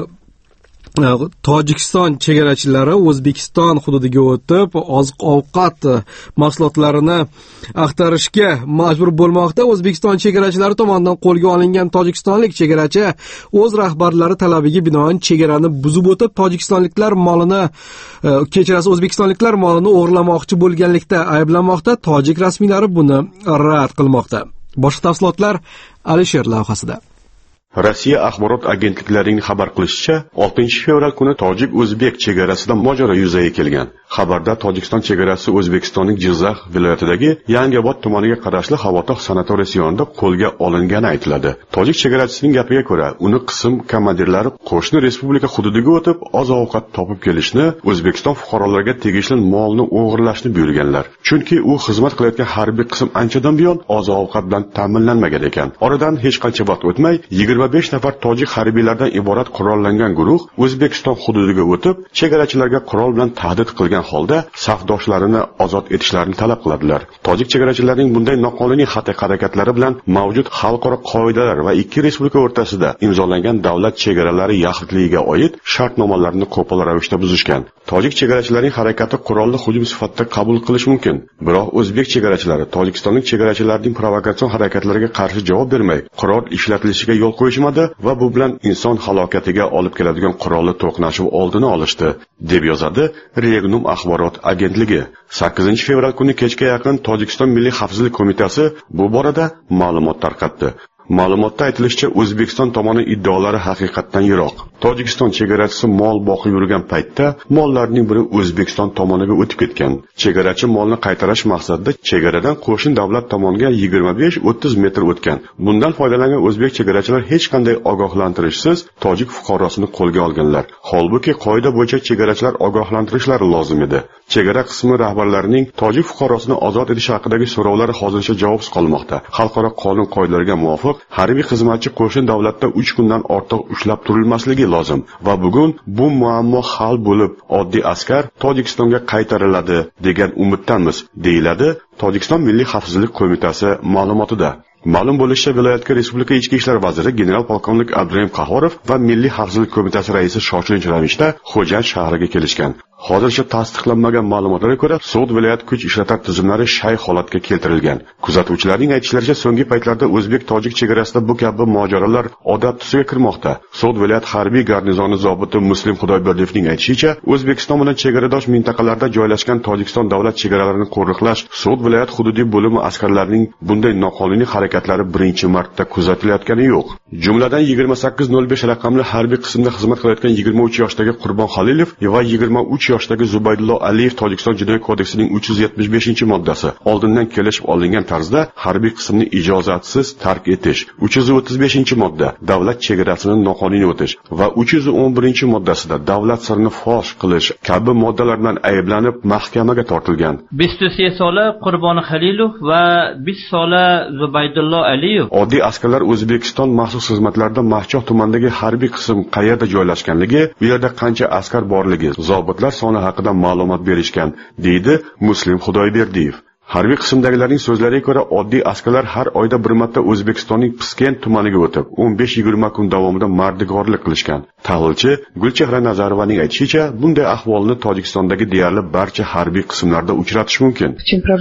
Speaker 1: Tojikiston chegarachilari O'zbekiston hududiga o'tib, oziq-ovqat mahsulotlarini axtarishga majbur bo'lmoqda. O'zbekiston chegarachilari tomonidan qo'lga olingan tojikistonlik chegarachi o'z rahbarlari talabiga binoan chegarani buzib o'tib, tojikistonliklar molini kechirasi O'zbekistonliklar molini o'g'irlamoqchi bo'lganlikda ayblanmoqda. Tojik rasmiylari buni rad qilmoqda. Boshqa tafsilotlar Alisher lavhasida.
Speaker 7: Rossiya axborot agentliklarining xabar qilishicha, oltinchi fevral kuni tojik-o'zbek chegarasida mojaro yuzaga kelgan. Xabarda Tojikiston chegarasi O'zbekistonning Jizzax viloyatidagi Yangiobod tumaniga qarashli Havotog' sanatoriyasi yonida qo'lga olingani aytiladi. Tojik chegarachisining gapiga ko'ra, uni qism komandirlari qo'shni respublika hududiga o'tib, oziq-ovqat topib kelishni, O'zbekiston fuqarolariga tegishli molni o'g'irlashni buyurganlar. Chunki u xizmat qilayotgan harbiy qism anchadan buyon oziq-ovqat bilan ta'minlanmagan ekan. Oradan hech qancha vaqt o'tmay, yigirma besh nafar tojik harbiylardan iborat qurollangan guruh O'zbekiston hududiga o'tib, chegarachilarga qurol bilan tahdid qilgan holda safdoshlarini ozod etishlarini talab qiladilar. Tojik chegarachilarining bunday noqonuniy xatti-harakatlari bilan mavjud xalqaro qoidalar va ikki respublika o'rtasida imzolangan davlat chegaralari yaxlitligiga oid shartnomalarni qo'pol ravishda buzishgan. Tojik chegarachilarining harakati qurolli hujum sifatida qabul qilish mumkin. Biroq o'zbek chegarachilari tojikistonlik chegarachilarning provokatsion harakatlariga qarshi javob bermay, qurol ishlatilishiga yo'l qo'yishmadi va bu bilan inson halokatiga olib keladigan qurolli to'qnashuv oldini olishdi, deb yozadi Regnum axborot agentligi. sakkizinchi fevral kuni kechga yaqin Tojikiston Milliy xavfsizlik qo'mitasi bu borada ma'lumot tarqatdi. Ma'lumotda aytilishicha, O'zbekiston tomoni iddaolari haqiqatdan yiroq. Tojikiston chegarachisi mol boqib yurgan paytda mollarning biri O'zbekiston tomoniga o'tib ketgan. Chegarachi molni qaytarish maqsadida chegaradan qo'shni davlat tomoniga yigirma besh o'ttiz metr o'tgan. Bundan foydalangan o'zbek chegarachilar hech qanday ogohlantirishsiz tojik fuqarosini qo'lga olganlar. Holbuki qoida bo'yicha chegarachilar ogohlantirishlari lozim edi. Chegara qismi rahbarlarining tojik fuqarosini ozod etish haqidagi so'rovlari hozircha javobsiz qolmoqda. Xalqaro qonun qoidalariga muvofiq harbiy xizmatchi qo'shni davlatda uch kundan ortiq ushlab turilmasligi lozim va bugun bu muammo hal bo'lib, oddiy askar Tojikistonga qaytariladi degan umiddanmiz, deyiladi Tojikiston Milliy xavfsizlik qo'mitasi ma'lumotida. Ma'lum bo'lishicha, viloyatga Respublika ichki ishlar vaziri general polkovnik Abdurahim Qahorov va Milliy xavfsizlik qo'mitasi raisi shoshilinch ravishda Xo'jand shahriga kelishgan. Hozircha tasdiqlanmagan ma'lumotlarga ko'ra, So'g'd viloyat kuch ishlatar tizimlari shay holatga keltirilgan. Kuzatuvchilarning aytishlaricha, so'nggi paytlarda o'zbek-tojik chegarasida bu kabi mojarolar odat tusiga kirmoqda. So'g'd viloyat harbiy garnizoni zobiti Muslim Xudoyberdiyevning aytishicha, O'zbekiston bilan chegaradosh mintaqalarda joylashgan Tojikiston davlat chegaralarini qo'riqlash So'g'd viloyat hududiy bo'limi askarlarining bunday noqonuniy harakatlari birinchi marta kuzatilayotgani yo'q. Jumladan yigirma sakkiz nol besh raqamli harbiy qismda xizmat qilayotgan yigirma uch yoshdagi Qurbon Xalilov va yigirma uch yoshdagi Zubaydullo Aliyev Tojikiston jinoyat kodeksining uch yuz yetmish beshinchi moddasi oldindan kelishib olingan tarzda harbiy qismni ijozatsiz tark etish, uch yuz o'ttiz beshinchi modda davlat chegarasini noqonuniy o'tish va uch yuz o'n birinchi moddasida davlat sirini fosh qilish kabi moddalar bilan ayblanib mahkamaga tortilgan.
Speaker 16: بیست و سه ساله Qurbon Xalilov va بیست ساله Zubaydullo Aliyev.
Speaker 7: Oddiy askarlar O'zbekiston maxsus xizmatlarida Mahchoh tumanidagi harbiy qism qayerda joylashganligi, u yerda qancha askar borligi, zobitlar soni haqida ma'lumot berishgan, deydi Muslim Xudoyberdiyev. Harbiy qismdagilarning so'zlariga ko'ra, oddiy askarlar har oyda bir marta O'zbekistonning Piskent tumaniga o'tib, o'n besh yigirma kun davomida mardikorlik qilishgan. Tahlilchi Gulchehra Nazarovaning aytishicha, bunday ahvolni Tojikistondagi deyarli barcha harbiy qismlarda uchratish mumkin.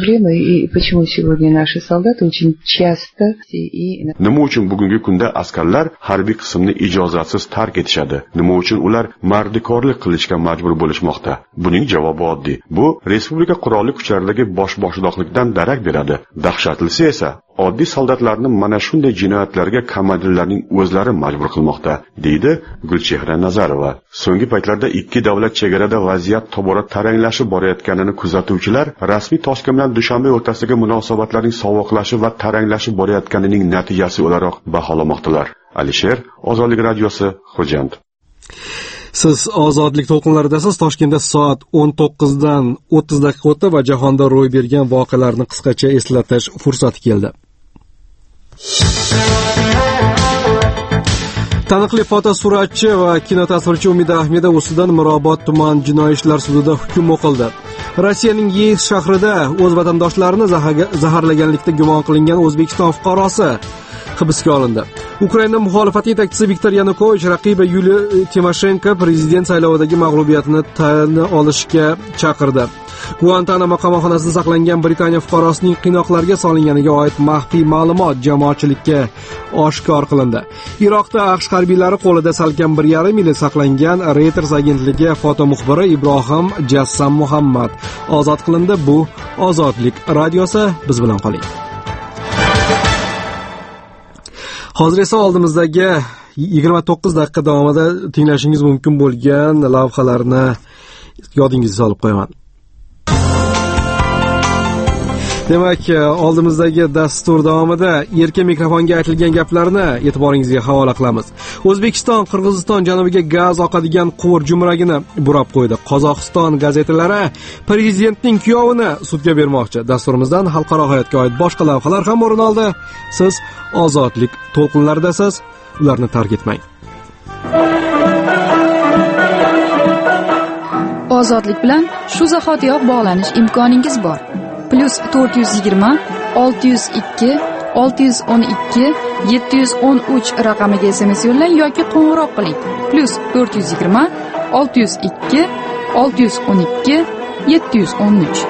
Speaker 7: Nima uchun bugungi kunda askarlar harbiy qismni ijozatsiz tark etishadi? Nima uchun ular mardikorlik qilishga majbur bo'lishmoqda? Buning javobi oddiy. Bu respublika qurolli kuchlaridagi bosh-boshliq dan darak beradi. Dahshatlisi esa oddiy soldatlarni mana shunday jinoyatlarga komandirlarning o'zlari majbur qilmoqda, deydi Gulchehra Nazarova. So'nggi paytlarda ikki davlat chegarada vaziyat tobora taranglashib borayotganini kuzatuvchilar rasmiy Toshkent bilan Dushanbe o'rtasidagi munosabatlarning sovuqlashib va taranglashib borayotganining natijasi o'laroq baholamoqdalar. Alisher, Ozodlik radiosi, Xo'jand.
Speaker 1: Siz ozodlik to'lqinlaridasiz. Toshkentda soat o'n to'qqizdan o'ttiz daqiqa o'tdi va jahonda ro'y bergan voqealarni qisqacha eslatish fursati keldi. Taniqli fotosuratchi va kinotasvirchi Umida Ahmedova ustidan Mirobod tuman jinoiy ishlar sudida hukm o'qildi. Rossiyaning Yeysk shahrida o'z vatandoshlarini zaharlaganlikda gumon qilingan O'zbekiston fuqarosi hibsga olindi. Ukraina muxolifati yetakchisi Viktor Yanukovich raqibi Yuliya Timoshenko prezident saylovidagi mag'lubiyatini tan olishga chaqirdi. Guantanamo qamoqxonasida saqlangan Britaniya fuqarosining qiynoqlarga solinganiga oid maxfiy ma'lumot jamoatchilikka oshkor qilindi. Iroqda AQSh harbiylari qo'lida salkam bir yarim yil saqlangan Reuters agentligi fotomuxbiri Ibrohim Jassam Muhammad ozod qilindi. Bu Ozodlik radiosi, biz bilan qoling. Hozir esa oldimizdagi yigirma to'qqiz daqiqa davomida tinglashingiz mumkin bo'lgan lavhalarni yodingizga solib qo'yaman. Demak, oldimizdagi dastur davomida erkin mikrofonga aytilgan gaplarni e'tiboringizga havola qilamiz. O'zbekiston Qirg'iziston janubiga gaz oqadigan quvur jumragini burab qo'ydi. Qozog'iston gazetalari prezidentning kuyovini sudga bermoqchi. Dasturimizdan xalqaro hayotga oid boshqa lavhalar ham o'rin oldi. Siz ozodlik to'lqinlaridasiz, ularni tark etmang.
Speaker 8: Ozodlik bilan shu zahotiyoq bog'lanish imkoningiz bor. Plus to'rt yuz yigirma olti yuz ikki olti yuz o'n ikki yetti yuz o'n uch raqamiga S M S yo'llang yoki qo'ng'iroq qiling. Plus to'rt yuz yigirma olti yuz ikki olti yuz o'n ikki yetti yuz o'n uch.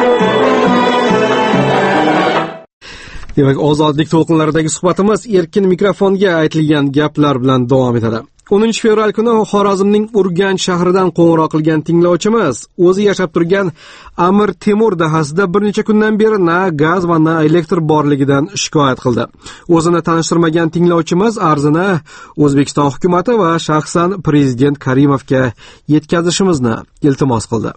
Speaker 1: Demak, ozodlik to'lqinlaridagi suhbatimiz erkin mikrofonga aytilgan gaplar bilan davom etadi. o'ninchi fevral kuni Xorazmning Urganch shahridan qo'ng'iroq qilgan tinglovchimiz o'zi yashab turgan Amir Temur dahasida bir necha kundan beri na gaz va na elektr borligidan shikoyat qildi. O'zini tanishtirmagan tinglovchimiz arzini O'zbekiston hukumatı va shaxsan prezident Karimovga yetkazishimizni iltimos qildi.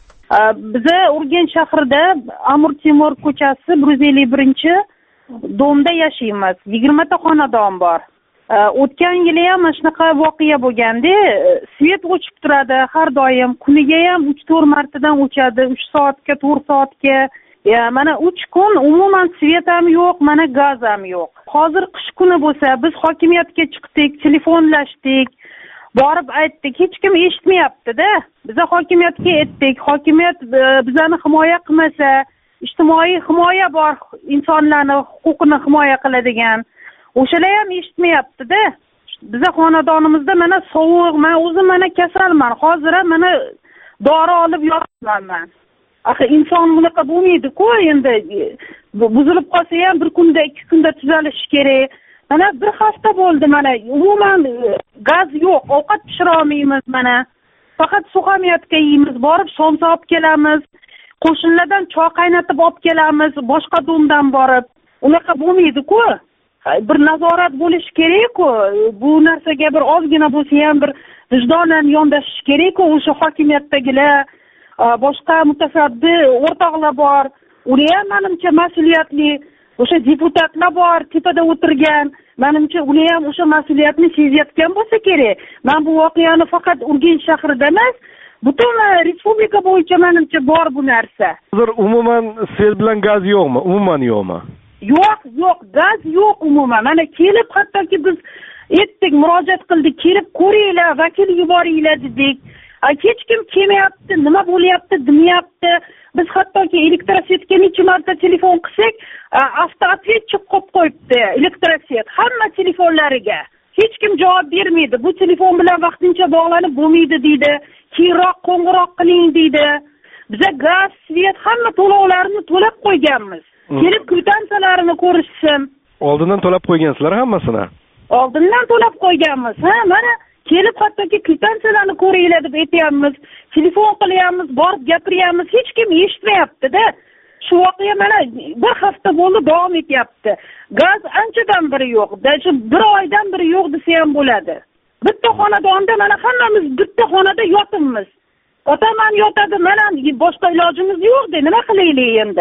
Speaker 4: Biza Urganch shahrida Amir Temur ko'chasi bir yuz ellik birinchi domda yashaymiz. yigirma ta xonadon bor. O'tgan yili ham mana shunaqa voqea bo'lganda, svet o'chib turadi har doim. Kuniga ham uch to'rt martadan o'chadi, uch soatga, to'rt soatga. Ya, mana uch kun umuman svet ham yo'q, mana gaz ham yo'q. Hozir qish kuni bo'lsa, biz hokimiyatga chiqdik, telefonlashdik, borib aytdik, hech kim eshitmayapti-da. Biz hokimiyatga aytdik, hokimiyat bizani himoya qilmasa, ijtimoiy himoya bor, insonlarning huquqini himoya qiladigan. O'shalar ham eshitmayapti-da. Biza xonadonimizda mana sovuq, men o'zim mana kasalman. Hozir ham mana dori olib yotibman. Axir inson bunaqa bo'lmaydi-ku, endi buzilib qolsa ham bir kunda, ikki kunda tuzalishi kerak. Mana bir hafta bo'ldi mana umuman gaz yo'q, ovqat pishira olmaymiz mana. Faqat suxamiyatga yeymiz, borib somsa olib kelamiz. Qo'shnilardan choy qaynatib olib kelamiz, boshqa domdan borib. Unaqa bo'lmaydi-ku. Bir nazorat bo'lishi kerak-ku. Bu narsaga bir ozgina bo'lsa ham bir vijdonan yondashish kerak-ku. O'sha hokimiyatdagilar, boshqa mutasaddi o'rtoqlar bor. Ular ham menimcha mas'uliyatli. O'sha deputatlar bor, tepada o'tirgan. Menimcha ular ham o'sha mas'uliyatni sezayotgan bo'lsa kerak. Men bu voqeani faqat Urganch shahrida emas, butun respublika bo'yicha menimcha bor bu narsa.
Speaker 1: Hozir umuman sel bilan gaz yo'qmi? Umuman yo'qmi?
Speaker 4: Yo'q, yo'q, gaz yo'q umuman. Mana kelib hattoki biz aytdik, murojaat qildik, kelib ko'ringlar, vakil yuboringlar dedik. Hech kim kelmayapti, nima bo'lyapti, demayapti. Biz hattoki elektrosvetga necha marta telefon qilsak, avtootvetchik qo'yib qo'yibdi elektrosvet hamma telefonlariga. Hech kim javob bermaydi. Bu telefon bilan vaqtincha bog'lanib bo'lmaydi deydi. Keyinroq qo'ng'iroq qiling deydi. Biza gaz, svet hamma to'lovlarni to'lab qo'yganmiz. Kelib kvitantsiyalarini ko'rishsin.
Speaker 1: Oldindan to'lab qo'ygansizlar hammasini?
Speaker 4: Oldindan to'lab qo'yganmiz. Ha, mana kelib hattoki kvitansiyalarni ko'ringlar deb aytamiz. Telefon qilyapmiz, borib gapiryapmiz, hech kim eshitmayapti-da. Shu voqea mana bir hafta bo'ldi davom etyapti. Gaz anchadan beri yo'q. Даже bir oydan beri yo'q desa ham bo'ladi. Bitta xonadonda mana hammamiz bitta xonada yotibmiz. Otam ham yotadi, mana boshqa ilojimiz yo'q-da, nima qilaylik endi?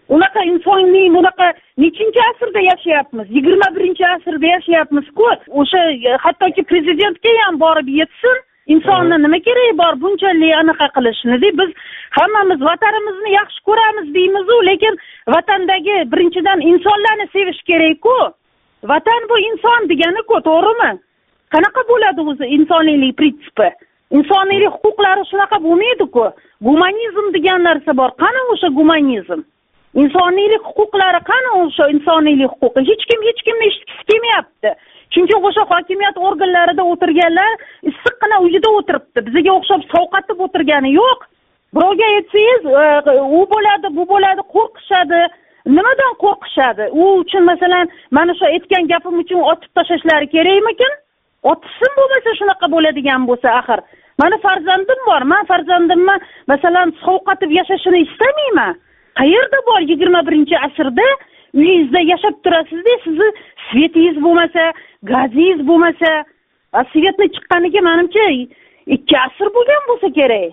Speaker 17: unaqa insonning bunaqa nechinchi asrda yashayapmiz? yigirma birinchi asrda yashayapmiz-ku. O'sha hattoki prezidentga ham borib yetsin. Insonni nima keragi bor bunchalik anaqa qilishni? Biz hammamiz vatanimizni yaxshi ko'ramiz deymiz-ku, lekin vatandagi birinchidan insonlarni sevish kerak-ku. Vatan bu inson degani-ku, to'g'rimi? Qanaqa bo'ladi o'zi insoniylik prinsipi? Insoniylik huquqlari shunaqa bo'lmaydi-ku. Gumanizm degan narsa bor. Qani o'sha gumanizm? Insoniylik huquqlari qani o'sha insoniylik huquqi? Hech kim hech kimni eshitgisi kelmayapti. Chunki o'sha hokimiyat organlarida o'tirganlar issiqqina uyida o'tiribdi. Bizga o'xshab sovqatib o'tirgani yo'q. Birovga aytsangiz, u bo'ladi, bu bo'ladi, qo'rqishadi. Nimadan qo'rqishadi? U uchun masalan, mana shu aytgan gapim uchun otib tashlashlari kerakmikin? Otsin bo'lmasa shunaqa bo'ladigan bo'lsa, axir. Mani farzandim bor. Men farzandimni masalan sovqatib yashashini istamayman. Qayerda bor yigirma birinchi asrda uyingizda yashab turasizda, sizni svetingiz bo'lmasa, gazingiz bo'lmasa, svetni chiqqaniga menimcha ikki asr bo'lgan bo'lsa kerak.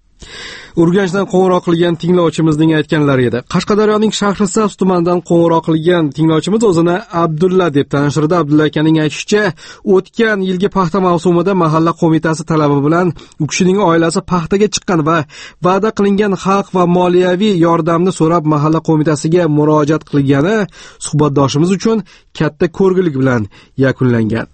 Speaker 1: Urganchdan qo'ng'iroq qilgan tinglovchimizning aytganlari edi. Qashqadaryoning Shahrisabz tumanidan qo'ng'iroq qilgan tinglovchimiz o'zini Abdulla deb tanishtirdi. Abdulla akaning aytishicha, o'tgan yilgi paxta mavsumida mahalla qo'mitasi talabi bilan u kishining oilasi paxtaga chiqqan va va'da qilingan haq va moliyaviy yordamni so'rab mahalla qo'mitasiga murojaat qilgani suhbatdoshimiz uchun katta ko'rgilik bilan yakunlangan.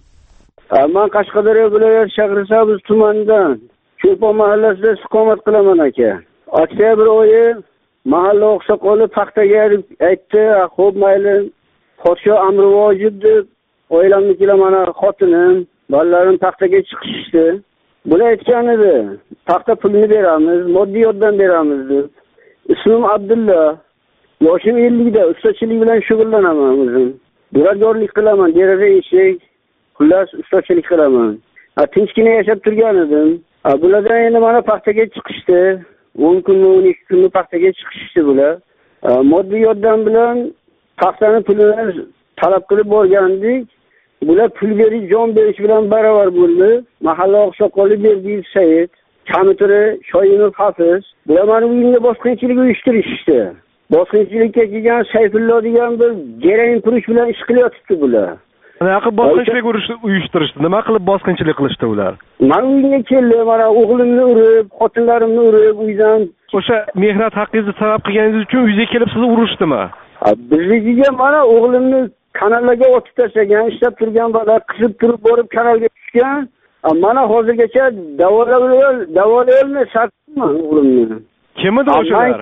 Speaker 6: Men Qashqadaryo viloyati Shahrisabz tumanidan Cho'pon mahallasida istiqomat qilaman aka. Oktyabr oyi mahalla oqsoqoli paxtaga aytdi, "Xo'p, mayli, podsho amri vojib" deb, oilamnikilar mana xotinim, bolalarim paxtaga chiqishdi. Bular aytgan edi, paxta pulini beramiz, moddiy yordam beramiz deb. Ismim Abdulla. Yoshim ellikda, ustachilik bilan shug'ullanaman o'zim. Duradgorlik qilaman, deraza eshik, xullas ustachilik qilaman. Tinchgina yashab turgan edim. Bulardan endi mana paxtaga chiqishdi. o'n kun, o'n ikki kun paxtaga chiqishdi bular. Moddiy yordam bilan paxtani pulini talab qilib borgandik. Bular pul berib, jon berish bilan barobar bo'ldi. Mahalla oqsoqoli Berdiyev Said, Kamitiri Shoyinov Hafiz. Bular meni uyimga bosqinchilik uyushtirishdi. Bosqinchilikka kelgan Sayfullo degan bir geroin purush bilan ish qilyotibdi bular.
Speaker 18: Nima qilib bosqinchilik uyushtirishdi? Nima qilib bosqinchilik qilishdi ular?
Speaker 6: Men uyga keldim, mana o'g'limni urib, xotinlarimni urib, uydan
Speaker 18: o'sha mehnat haqqingizni talab qilganingiz uchun uyga kelib sizni urishdimi?
Speaker 6: Biznikiga mana o'g'limni kanallarga otib tashlagan, ishlab turgan bola qizib turib borib kanalga tushgan. Mana hozirgacha davolab davolay olmayapman o'g'limni.
Speaker 18: Kim edi o'shalar?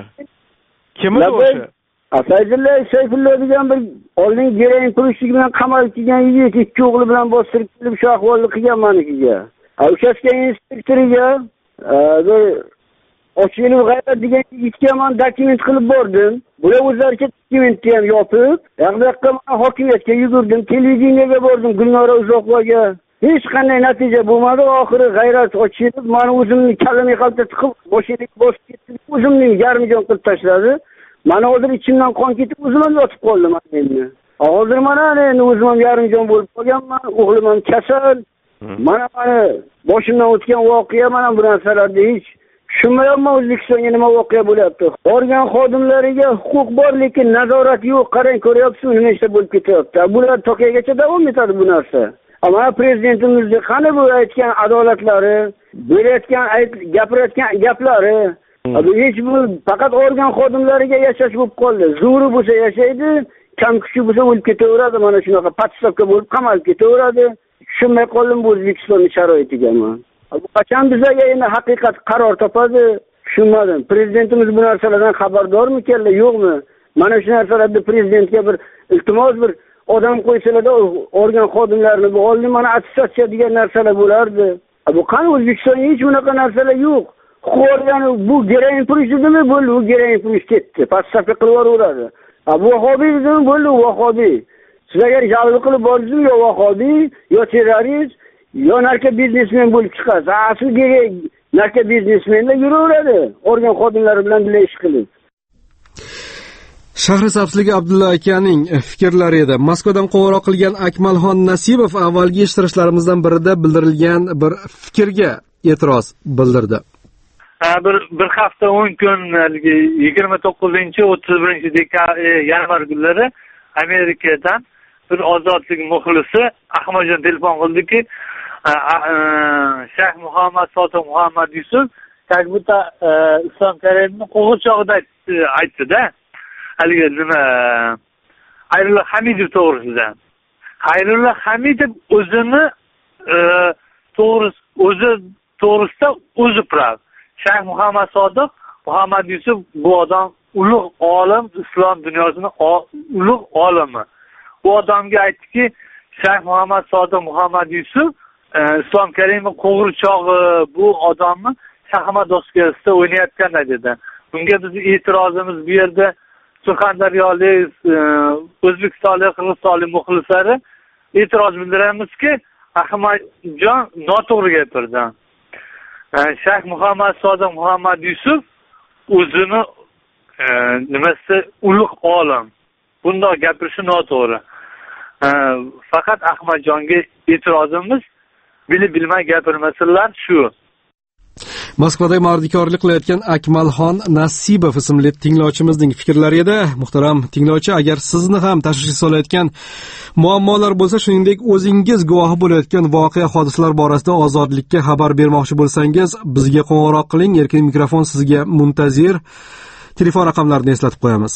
Speaker 18: Kim edi o'sha? Fayzulla
Speaker 6: Sayfullo degan bir oldin geroin purushlik bilan qamalib kelgan yigit ikki o'g'li bilan bostirib kelib shu ahvolni qilgan manikiga. Uchastka inspektoriga bir ochilib g'ayrat degan yigitga men dokument qilib bordim. Bular o'zlaricha dokumentni ham yopib, yoqda hokimiyatga yugurdim, televideniyega bordim, Gulnora Uzoqboyga. Hech qanday natija bo'lmadi. Oxiri g'ayrat ochilib, meni o'zimni kallamga qalta tiqib, boshiga bosib ketdi. O'zimni yarmijon qilib tashladi. Mana hozir ichimdan qon ketib, o'zim ham yotib qoldim endi. Hozir mana endi o'zim ham yarimjon bo'lib qolganman, o'g'lim ham kasal. Mana mana boshimdan o'tgan voqea mana bu narsalarda hech tushunmayapman, O'zbekistonga nima voqea bo'lyapti. Organ xodimlariga huquq bor, lekin nazorat yo'q. Qarang, ko'ryapsiz, nima ishlar bo'lib ketyapti. Bular tokaygacha davom etadi bu narsa. Ammo prezidentimizning qani bu aytgan adolatlari, bo'layotgan gapirayotgan gaplari, bu hech bu faqat organ xodimlariga yashash bo'lib qoldi. Zo'ri bo'lsa yashaydi, kam kuchi bo'lsa o'lib ketaveradi. Mana shunaqa patstavka bo'lib qamalib ketaveradi. Tushunmay qoldim bu O'zbekistonning sharoitiga men. Bu qachon bizga endi haqiqat qaror topadi? Tushunmadim. Prezidentimiz bu narsalardan xabardormikanlar, yo'qmi? Mana shu narsalarda prezidentga bir iltimos, bir odam qo'ysalarda organ xodimlarini bu oldin mana attestatsiya degan narsalar bo'lardi. Bu qani O'zbekistonda hech bunaqa narsalar yo'q. Qo'rgani bu geroin purishdimi bo'ldi, bu geroin purish ketdi. Patstavka qilib yuboradi. Bu vahobiyizmi bo'ldi, vahobiy. Siz agar jalb qilib bordingizmi, yo vahobiy, yo terrorist, yo narko biznesmen bo'lib chiqasiz. Asli narko biznesmenlar yuraveradi, organ xodimlari bilan birga ish qilib.
Speaker 1: Shahrisabzlik Abdulla akaning fikrlari edi. Moskvadan qo'ng'iroq qilgan Akmalxon Nasibov avvalgi eshittirishlarimizdan birida bildirilgan bir fikrga e'tiroz bildirdi.
Speaker 18: bir bir hafta o'n kun yigirma to'qqizinchi o'ttiz birinchi dekabr yanvar kunlari Amerikadan bir ozodlik muxlisi Ahmadjon telefon qildiki, Shayx Muhammad Sodiq Muhammad Yusuf как будто Islom Karimning qo'g'irchog'ida aytdi-da. Haligi nima Xayrullo Hamidov to'g'risida. Xayrullo Hamidov o'zini to'g'ris o'zi to'g'risida o'zi prav. Shayx Muhammad Sodiq Muhammad Yusuf bu odam ulug' olim, islom dunyosining ulug' olimi. Bu odamga aytdiki, Shayx Muhammad Sodiq Muhammad Yusuf Islom Karimov qo'g'irchog'i bu odamni shaxmat doskasida o'ynayotgan dedi. Bunga biz e'tirozimiz bu yerda Surxondaryolik, O'zbekistonlik, Qirg'izistonlik muxlislari e'tiroz bildiramizki, Ahmadjon noto'g'ri gapirdi. Shayx Muhammad Sodiq Muhammad Yusuf o'zini nimasi ulug' olim. Bundoq gapirishi noto'g'ri. Faqat Ahmadjonga e'tirozimiz bilib bilmay gapirmasinlar shu.
Speaker 1: Moskvada mardikorlik qilayotgan Akmalxon Nasibov ismli tinglovchimizning fikrlari edi. Muhtaram tinglovchi, agar sizni ham tashvish solayotgan muammolar bo'lsa, shuningdek o'zingiz guvohi bo'layotgan voqea hodisalar borasida ozodlikka xabar bermoqchi bo'lsangiz, bizga qo'ng'iroq qiling. Erkin mikrofon sizga muntazir. Telefon raqamlarini eslatib qo'yamiz.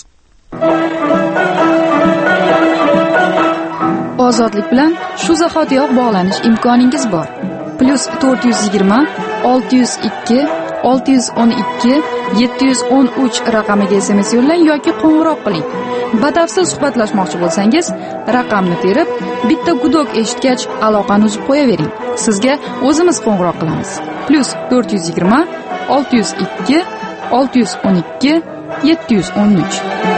Speaker 8: Ozodlik bilan shu zahotiyoq bog'lanish imkoningiz bor. Plus to'rt yuz yigirma olti yuz ikki olti yuz o'n ikki yetti yuz o'n uch raqamiga S M S yo'llang yoki qo'ng'iroq qiling. Batafsil suhbatlashmoqchi bo'lsangiz, raqamni terib, bitta gudok eshitgach aloqani uzib qo'yavering. Sizga o'zimiz qo'ng'iroq qilamiz. Plus to'rt yuz yigirma olti yuz ikki olti yuz o'n ikki yetti yuz o'n uch.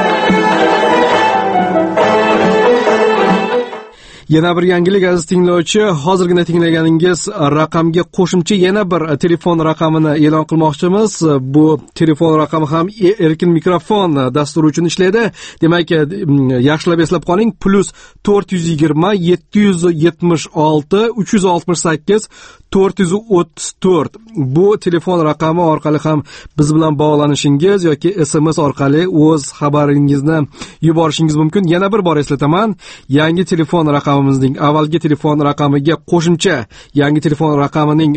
Speaker 1: Yana bir yangilik aziz tinglovchi, hozirgina tinglaganingiz raqamga qo'shimcha yana bir telefon raqamini e'lon qilmoqchimiz. Bu telefon raqami ham erkin mikrofon dasturi uchun ishlaydi. Demak, yaxshilab eslab qoling. Plus to'rt yuz yigirma yetti yuz yetmish olti uch yuz oltmish sakkiz to'rt yuz o'ttiz to'rt. Bu telefon raqami orqali ham biz bilan bog'lanishingiz yoki S M S orqali o'z xabaringizni yuborishingiz mumkin. Yana bir bor eslataman, yangi telefon raqamimizning avvalgi telefon raqamiga qo'shimcha yangi telefon raqamining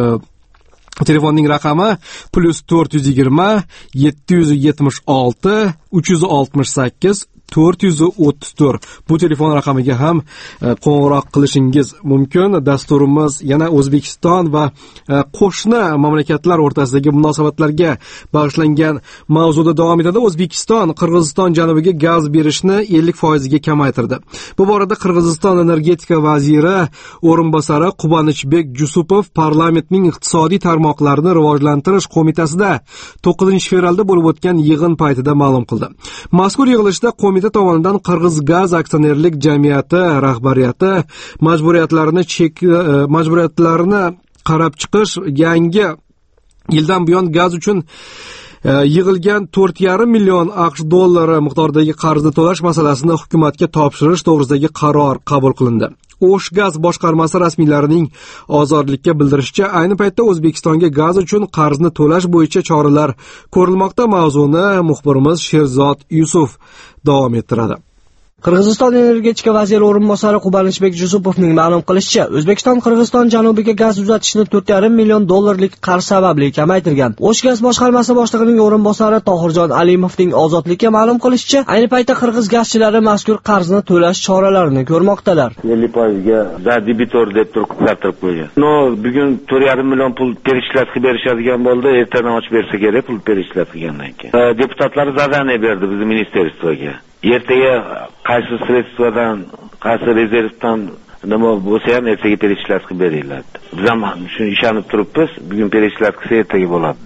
Speaker 1: telefonning raqami plus to'rt yuz yigirma yetti yuz yetmish olti uch yuz oltmish sakkiz to'rt yuz o'ttiz to'rt. Bu telefon raqamiga ham qo'ng'iroq qilishingiz mumkin. Dasturimiz yana O'zbekiston va qo'shni mamlakatlar o'rtasidagi munosabatlarga bag'ishlangan mavzuda davom etadi. O'zbekiston Qirg'iziston janubiga gaz berishni ellik foiz ga kamaytirdi. Bu borada Qirg'iziston energetika vaziri o'rinbosari Qubanichbek Jusupov parlamentning iqtisodiy tarmoqlarini rivojlantirish qo'mitasida to'qqizinchi fevralda bo'lib o'tgan yig'in paytida ma'lum qildi. Mazkur yig'ilishda qo'mita tomonidan Qirg'izgaz aksionerlik jamiyati rahbariyati majburiyatlarini chek majburiyatlarini qarab chiqish, yangi yildan buyon gaz uchun yig'ilgan to'rt yarim million AQSh dollari miqdoridagi qarzni to'lash masalasini hukumatga topshirish to'g'risidagi qaror qabul qilindi. O'shgaz boshqarmasi rasmiylarining ozodlikka bildirishicha, ayni paytda O'zbekistonga gaz uchun qarzni to'lash bo'yicha choralar ko'rilmoqda. Mavzuni muxbirimiz Sherzod Yusuf davom ettiradi.
Speaker 19: Qirg'iziston energetika vaziri o'rinbosari Qubanichbek Jusupovning ma'lum qilishicha, O'zbekiston Qirg'iziston janubiga gaz uzatishni to'rt yarim million dollarlik qarz sababli kamaytirgan. O'shgaz boshqarmasi boshlig'ining o'rinbosari Tohirjon Alimovning ozodlikka ma'lum qilishicha, ayni paytda qirg'iz gazchilari mazkur qarzni to'lash choralarini ko'rmoqdalar.
Speaker 13: ellik foiz ga za debitor deb turib qilib qo'ygan. No, bugun to'rt yarim million pul перечислять qilib berishadigan bo'ldi, ertadan ochib bersa kerak pul перечислять qilgandan keyin. Deputatlar zadaniya berdi bizning ministerstvoga. Ertaga qaysi sredstvadan, qaysi rezervdan nima bo'lsa ham ertaga перечислять qilib beringlar. Biz ham shuni ishonib turibmiz. Bugun перечислять qilsa ertaga bo'ladi.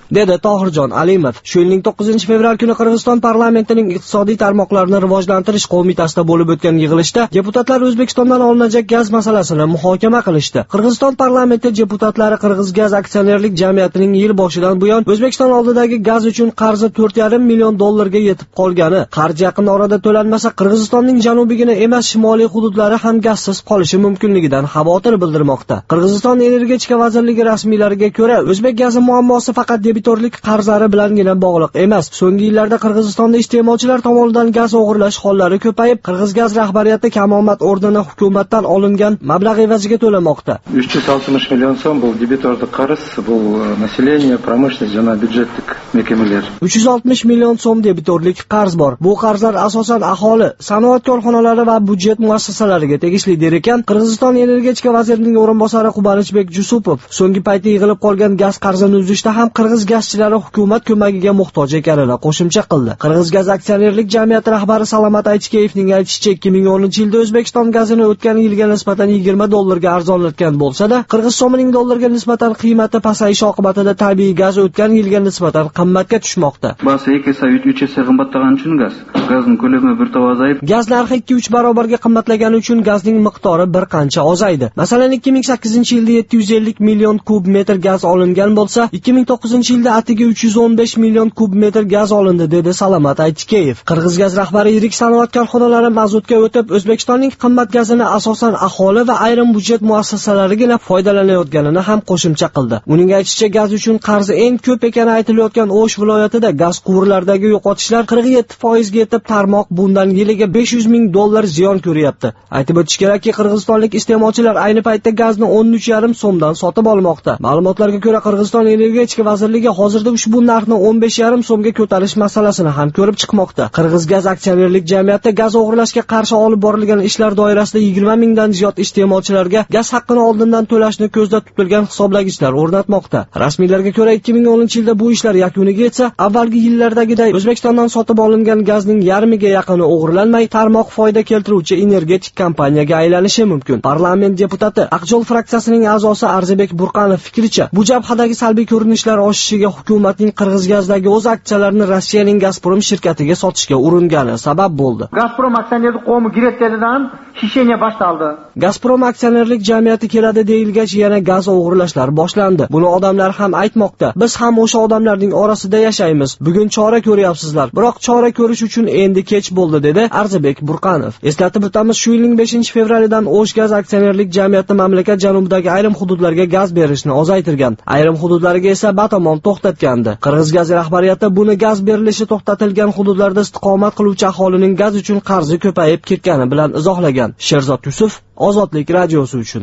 Speaker 19: dedi Tohirjon Alimov. Shu yilning to'qqizinchi fevral kuni Qirg'iziston parlamentining iqtisodiy tarmoqlarni rivojlantirish qo'mitasida bo'lib o'tgan yig'ilishda deputatlar O'zbekistondan olinajak gaz masalasini muhokama qilishdi. Qirg'iziston parlamenti deputatlari Qirg'iz gaz aksionerlik jamiyatining yil boshidan buyon O'zbekiston oldidagi gaz uchun qarzi to'rt yarim million dollarga yetib qolgani, qarz yaqin orada to'lanmasa Qirg'izistonning janubigina emas shimoliy hududlari ham gazsiz qolishi mumkinligidan xavotir bildirmoqda. Qirg'iziston energetika vazirligi rasmiylariga ko'ra, o'zbek gazi muammosi faqat debitorlik qarzlari bilangina bog'liq emas. So'nggi yillarda Qirg'izistonda iste'molchilar tomonidan gaz o'g'irlash hollari ko'payib, Qirg'iz gaz rahbariyati kamomad o'rnini hukumatdan olingan mablag' evaziga to'lamoqda.
Speaker 20: uch yuz oltmish million so'm bu debitorlik qarz, bu naселение, pромышленность va byudjetlik mekamalar.
Speaker 19: uch yuz oltmish million so'm debitorlik qarz bor. Bu qarzlar asosan aholi, sanoat korxonalari va byudjet muassasalariga tegishli der ekan Qirg'iziston energetika vazirining o'rinbosari Qubanchbek Jusupov. So'nggi paytda yig'ilib qolgan gaz qarzini uzishda ham Qirg'iz gazchilari hukumat ko'magiga muhtoj ekanini qo'shimcha qildi. Qirg'iz gaz aksionerlik jamiyati rahbari Salomat Aychkeyevning aytishicha, ikki ming o'ninchi yilda O'zbekiston gazini o'tgan yilga nisbatan yigirma dollarga arzonlatgan bo'lsa-da, Qirg'iz so'mining dollarga nisbatan qiymati pasayishi oqibatida tabiiy gaz o'tgan yilga nisbatan qimmatga tushmoqda.
Speaker 20: Basi ikki esa uch esa qimmatlagani uchun gaz, gazning ko'lami bir to'g'ri ozayib,
Speaker 19: gaz narxi ikki uch barobarga qimmatlagani uchun gazning miqdori bir qancha ozaydi. Masalan, ikki ming sakkizinchi yilda yetti yuz ellik million kub metr gaz olingan bo'lsa, ikki ming to'qqizinchi yilda atiga uch yuz o'n besh million kub metr gaz olindi, dedi Salomat Aychkeyev. Qirg'iz gaz rahbari yirik sanoat korxonalari mazutga o'tib, O'zbekistonning qimmat gazini asosan aholi va ayrim byudjet muassasalarigina foydalanayotganini ham qo'shimcha qildi. Uning aytishicha, gaz uchun qarzi eng ko'p ekani aytilayotgan O'sh viloyatida gaz quvurlaridagi yo'qotishlar qirq yetti foizga yetib, tarmoq bundan yiliga besh yuz ming dollar ziyon ko'ryapti. Aytib o'tish kerakki, qirg'izistonlik iste'molchilar ayni paytda gazni o'n uch yarim so'mdan sotib olmoqda. Ma'lumotlarga ko'ra, Qirg'iziston energetika vazirligi hozirda ushbu narxni o'n besh yarim so'mga ko'tarish masalasini ham ko'rib chiqmoqda. Qirg'iz gaz aksionerlik jamiyati gaz o'g'irlashga qarshi olib borilgan ishlar doirasida yigirma mingdan ziyod iste'molchilarga gaz haqqini oldindan to'lashni ko'zda tutilgan hisoblagichlar o'rnatmoqda. Rasmiylarga ko'ra, ikki ming o'ninchi yilda bu ishlar yakuniga yetsa, avvalgi yillardagiday O'zbekistondan sotib olingan gazning yarmiga yaqini o'g'irlanmay, tarmoq foyda keltiruvchi energetik kompaniyaga aylanishi mumkin. Parlament deputati, Aqjo'l fraksiyasining a'zosi Arzibek Burqanov fikricha, bu jabhadagi salbiy ko'rinishlar oshishiga hukumatning Qirg'iz gazdagi o'z aksiyalarini Rossiyaning Gazprom shirkatiga sotishga uringani sabab bo'ldi.
Speaker 21: Gazprom aksionerlik qo'mi Gretsiyadadan shisheniya boshlandi.
Speaker 19: Gazprom aksionerlik jamiyati keladi deyilgach, yana gaz o'g'irlashlar boshlandi. Buni odamlar ham aytmoqda. Biz ham o'sha odamlarning orasida yashaymiz. Bugun chora ko'ryapsizlar. Biroq chora ko'rish uchun endi kech bo'ldi, dedi Arzibek Burqanov. Eslatib o'tamiz, shu yilning beshinchi fevralidan O'sh gaz aksionerlik jamiyati mamlakat janubidagi ayrim hududlarga gaz berishni ozaytirgan, ayrim hududlarga esa batamom to'xtatgandi. Qirg'iz gaz rahbariyati buni gaz berilishi to'xtatilgan hududlarda istiqomat qiluvchi aholining gaz uchun qarzi ko'payib ketgani bilan izohlagan. Sherzod Yusuf, Ozodlik radiosi uchun.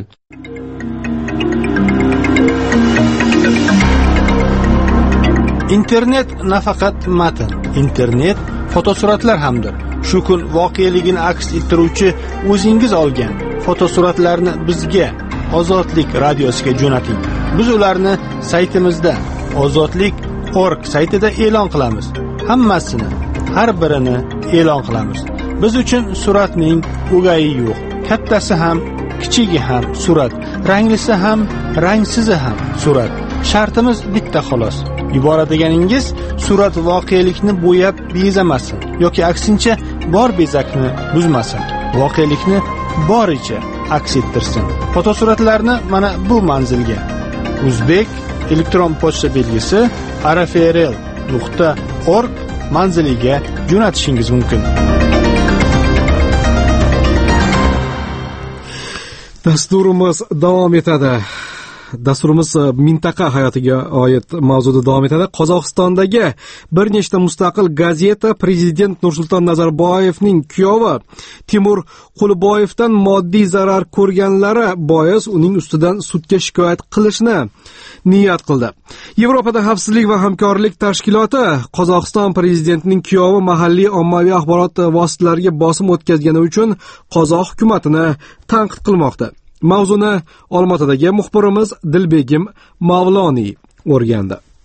Speaker 22: Internet nafaqat matn, internet fotosuratlar hamdir. Shu kun voqeligini aks ettiruvchi o'zingiz olgan fotosuratlarni bizga, Ozodlik radiosiga jo'nating. Biz ularni saytimizda ozodlik nuqta org saytida e'lon qilamiz. Hammasini, har birini e'lon qilamiz. Biz uchun suratning o'gayi yo'q. Kattasi ham, kichigi ham surat, ranglisi ham, rangsizi ham surat. Shartimiz bitta xolos. Yuboradiganingiz surat voqelikni bo'yab bezamasin yoki aksincha bor bezakni buzmasin. Voqelikni boricha aks ettirsin. Fotosuratlarni mana bu manzilga Uzbek elektron pochta belgisi r f r l nuqta org manziliga jo'natishingiz mumkin.
Speaker 1: Dasturimiz davom etadi. Dasturimiz mintaqa hayotiga oid mavzuda davom etadi. Qozog'istondagi bir nechta mustaqil gazeta prezident Nursulton Nazarboyevning kuyovi Timur Quliboyevdan moddiy zarar ko'rganlari bois uning ustidan sudga shikoyat qilishni niyat qildi. Yevropada xavfsizlik va hamkorlik tashkiloti Qozog'iston prezidentining kuyovi mahalliy ommaviy axborot vositalariga bosim o'tkazgani uchun Qozoq hukumatini tanqid qilmoqda. Mavzuni Olmaotadagi muxbirimiz Dilbegim Mavloniy o'rgandi.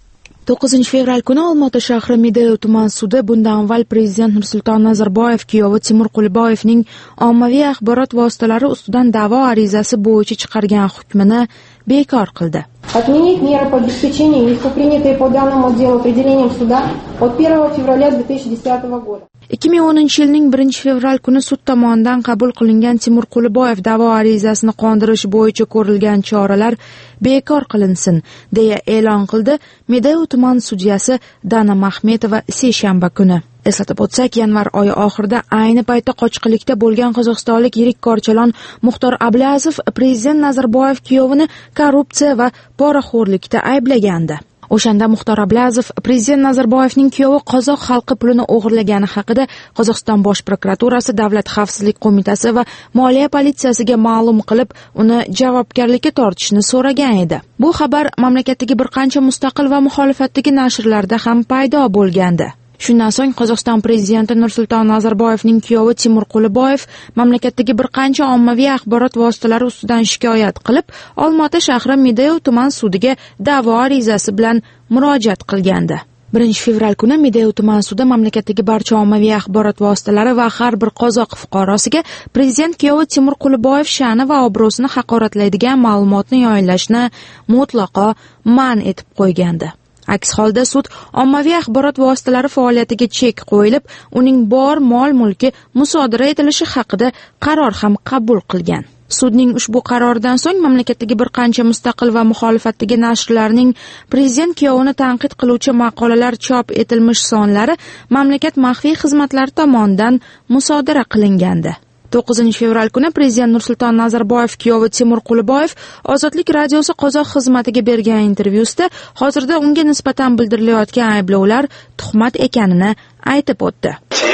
Speaker 8: to'qqizinchi fevral kuni Olmaota shahri Medeo tuman sudi bundan avval prezident Nursulton Nazarboyev kuyovi Timur Quliboyevning ommaviy axborot vositalari ustidan da'vo arizasi bo'yicha chiqargan hukmini bekor qildi.
Speaker 2: Отменить меры по обеспечению, легко принятые по данному делу определением суда от первого февраля две тысячи десятого года.
Speaker 8: ikki ming o'ninchi yilning birinchi fevral kuni sud tomonidan qabul qilingan Timur Quliboyev da'vo arizasini qondirish bo'yicha ko'rilgan choralar bekor qilinsin, deya e'lon qildi Medeo tuman sudyasi Dana Mahmetova seshanba kuni. Eslatib o'tsak, yanvar oyi oxirida ayni paytda qochqilikda bo'lgan qozog'istonlik yirik korchalon Muxtor Ablazov prezident Nazarboyev kuyovini korrupsiya va poraxo'rlikda ayblagandi. O'shanda Muxtor Ablazov prezident Nazarboyevning kuyovi qozoq xalqi pulini o'g'irlagani haqida Qozog'iston bosh prokuraturasi, Davlat xavfsizlik qo'mitasi va moliya politsiyasiga ma'lum qilib, uni javobgarlikka tortishni so'ragan edi. Bu xabar mamlakatdagi bir qancha mustaqil va muxolifatdagi nashrlarda ham paydo bo'lgandi. Shundan so'ng Qozog'iston prezidenti Nursulton Nazarboyevning kuyovi Timur Quliboyev mamlakatdagi bir qancha ommaviy axborot vositalari ustidan shikoyat qilib, Olmaota shahri Medeo tuman sudiga da'vo arizasi bilan murojaat qilgandi. birinchi fevral kuni Medeo tuman sudi mamlakatdagi barcha ommaviy axborot vositalari va har bir qozoq fuqarosiga prezident kuyovi Timur Quliboyev sha'ni va obro'sini haqoratlaydigan ma'lumotni yoyilashni mutlaqo man etib qo'ygandi. Aks holda sud ommaviy axborot vositalari faoliyatiga chek qo'yilib, uning bor mol-mulki musodara etilishi haqida qaror ham qabul qilgan. Sudning ushbu qaroridan so'ng mamlakatdagi bir qancha mustaqil va muxolifatdagi nashrlarning prezident kuyovini tanqid qiluvchi maqolalar chop etilmish sonlari mamlakat maxfiy xizmatlari tomonidan musodara qilingandi. to'qqizinchi fevral kuni prezident Nursulton Nazarboyev kuyovi Timur Quliboyev Ozodlik radiosi qozoq xizmatiga bergan intervyusida hozirda unga nisbatan bildirilayotgan ayblovlar tuhmat ekanini aytib o'tdi.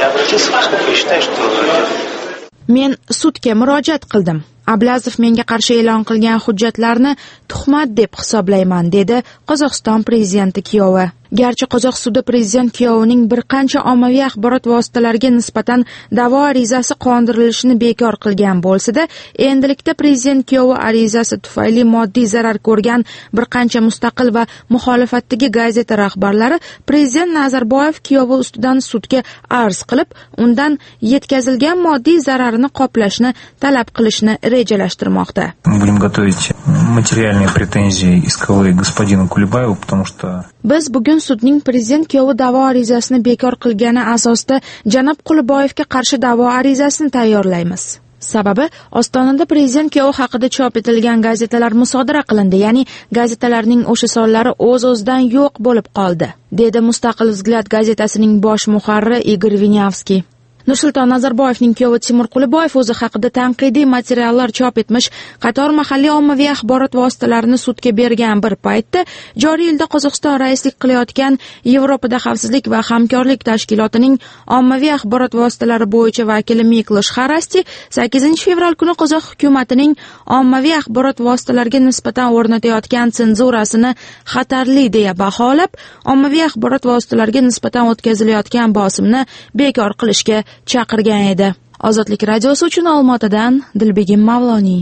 Speaker 8: Men sudga murojaat qildim. Ablazov menga qarshi e'lon qilgan hujjatlarni tuhmat deb hisoblayman, dedi Qozog'iston prezidenti kuyovi. Garchi qozoq sudi prezident kuyovining bir qancha ommaviy axborot vositalariga nisbatan da'vo arizasi qondirilishini bekor qilgan bo'lsa-da, endilikda prezident kuyovi arizasi tufayli moddiy zarar ko'rgan bir qancha mustaqil va muxolifatdagi gazeta rahbarlari prezident Nazarboyev kuyovi ustidan sudga arz qilib, undan yetkazilgan moddiy zararini qoplashni talab qilishni rejalashtirmoqda.
Speaker 9: Будем готовить материальные претензии исковые господину Кулибаеву, потому что
Speaker 8: Biz bugun sudning prezident kuyovi da'vo arizasini bekor qilgani asosida janob Quliboyevga qarshi da'vo arizasini tayyorlaymiz. Sababi, Ostonada prezident kuyovi haqida chop etilgan gazetalar musodara qilindi, ya'ni gazetalarning o'sha sonlari o'z-o'zidan yo'q bo'lib qoldi, dedi Mustaqil Vzгляд gazetasining bosh muharriri Igor Vinyavskiy. Nursulton Nazarboyevning kuyovi Timur Quliboyev o'zi haqida tanqidiy materiallar chop etmish qator mahalliy ommaviy axborot vositalarini sudga bergan bir paytda joriy yilda Qozog'iston raislik qilayotgan Yevropada xavfsizlik va hamkorlik tashkilotining ommaviy axborot vositalari bo'yicha vakili Miklosh Xarasti sakkizinchi fevral kuni qozoq hukumatining ommaviy axborot vositalariga nisbatan o'rnatayotgan senzurasini xatarli deya baholab, ommaviy axborot vositalariga nisbatan o'tkazilayotgan bosimni bekor qilishga chaqirgan edi. Ozodlik radiosi uchun Olmaotadan Dilbegim Mavloniy.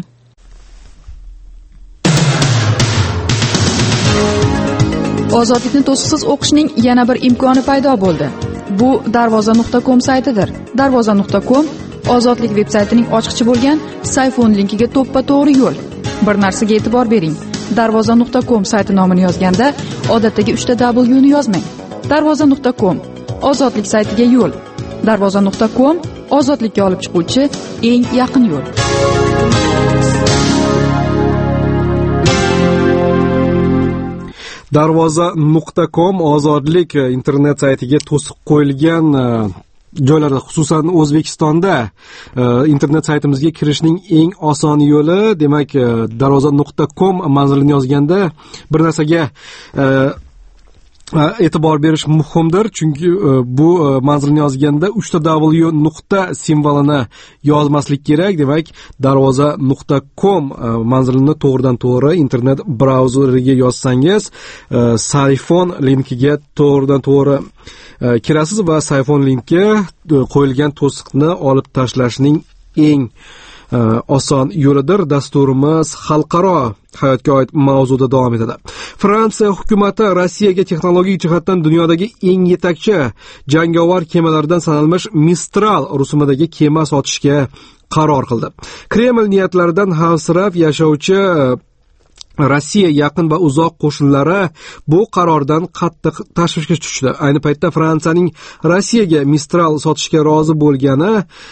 Speaker 8: Ozodlikni to'siqsiz o'qishning yana bir imkoni paydo bo'ldi. Bu darvoza nuqta com saytidir. darvoza nuqta com Ozodlik veb-saytining ochiqchi bo'lgan Sayfon linkiga to'ppa-to'g'ri yo'l. Bir narsaga e'tibor bering. darvoza nuqta com sayti nomini yozganda odatdagi uchta W ni yozmang. darvoza nuqta com Ozodlik saytiga yo'l. darvoza nuqta com ozodlikka olib chiquvchi eng yaqin yo'l.
Speaker 1: darvoza nuqta com ozodlik internet saytiga to'siq qo'yilgan joylarda, xususan O'zbekistonda internet saytimizga kirishning eng oson yo'li, demak, darvoza nuqta com manzilini yozganda bir narsaga e'tibor berish muhimdir, chunki bu manzilni yozganda uchta W nuqta simvolini yozmaslik kerak. Demak, darvoza nuqta com manzilini to'g'ridan to'g'ri internet brauzeriga yozsangiz, Sayfon linkiga to'g'ridan to'g'ri kirasiz va Sayfon linki qo'yilgan to'siqni olib tashlashning eng oson yo'lidir. Dasturimiz xalqaro hayotga oid mavzuda davom etadi. Fransiya hukumati Rossiyaga texnologik jihatdan dunyodagi eng yetakchi jangovar kemalardan sanalmish Mistral rusumidagi kema sotishga qaror qildi. Kreml niyatlaridan xavfsirab yashovchi Rossiya yaqin va uzoq qo'shinlari bu qarordan qattiq tashvishga tushdi. Ayni paytda Fransiyaning Rossiyaga Mistral sotishga rozi bo'lgani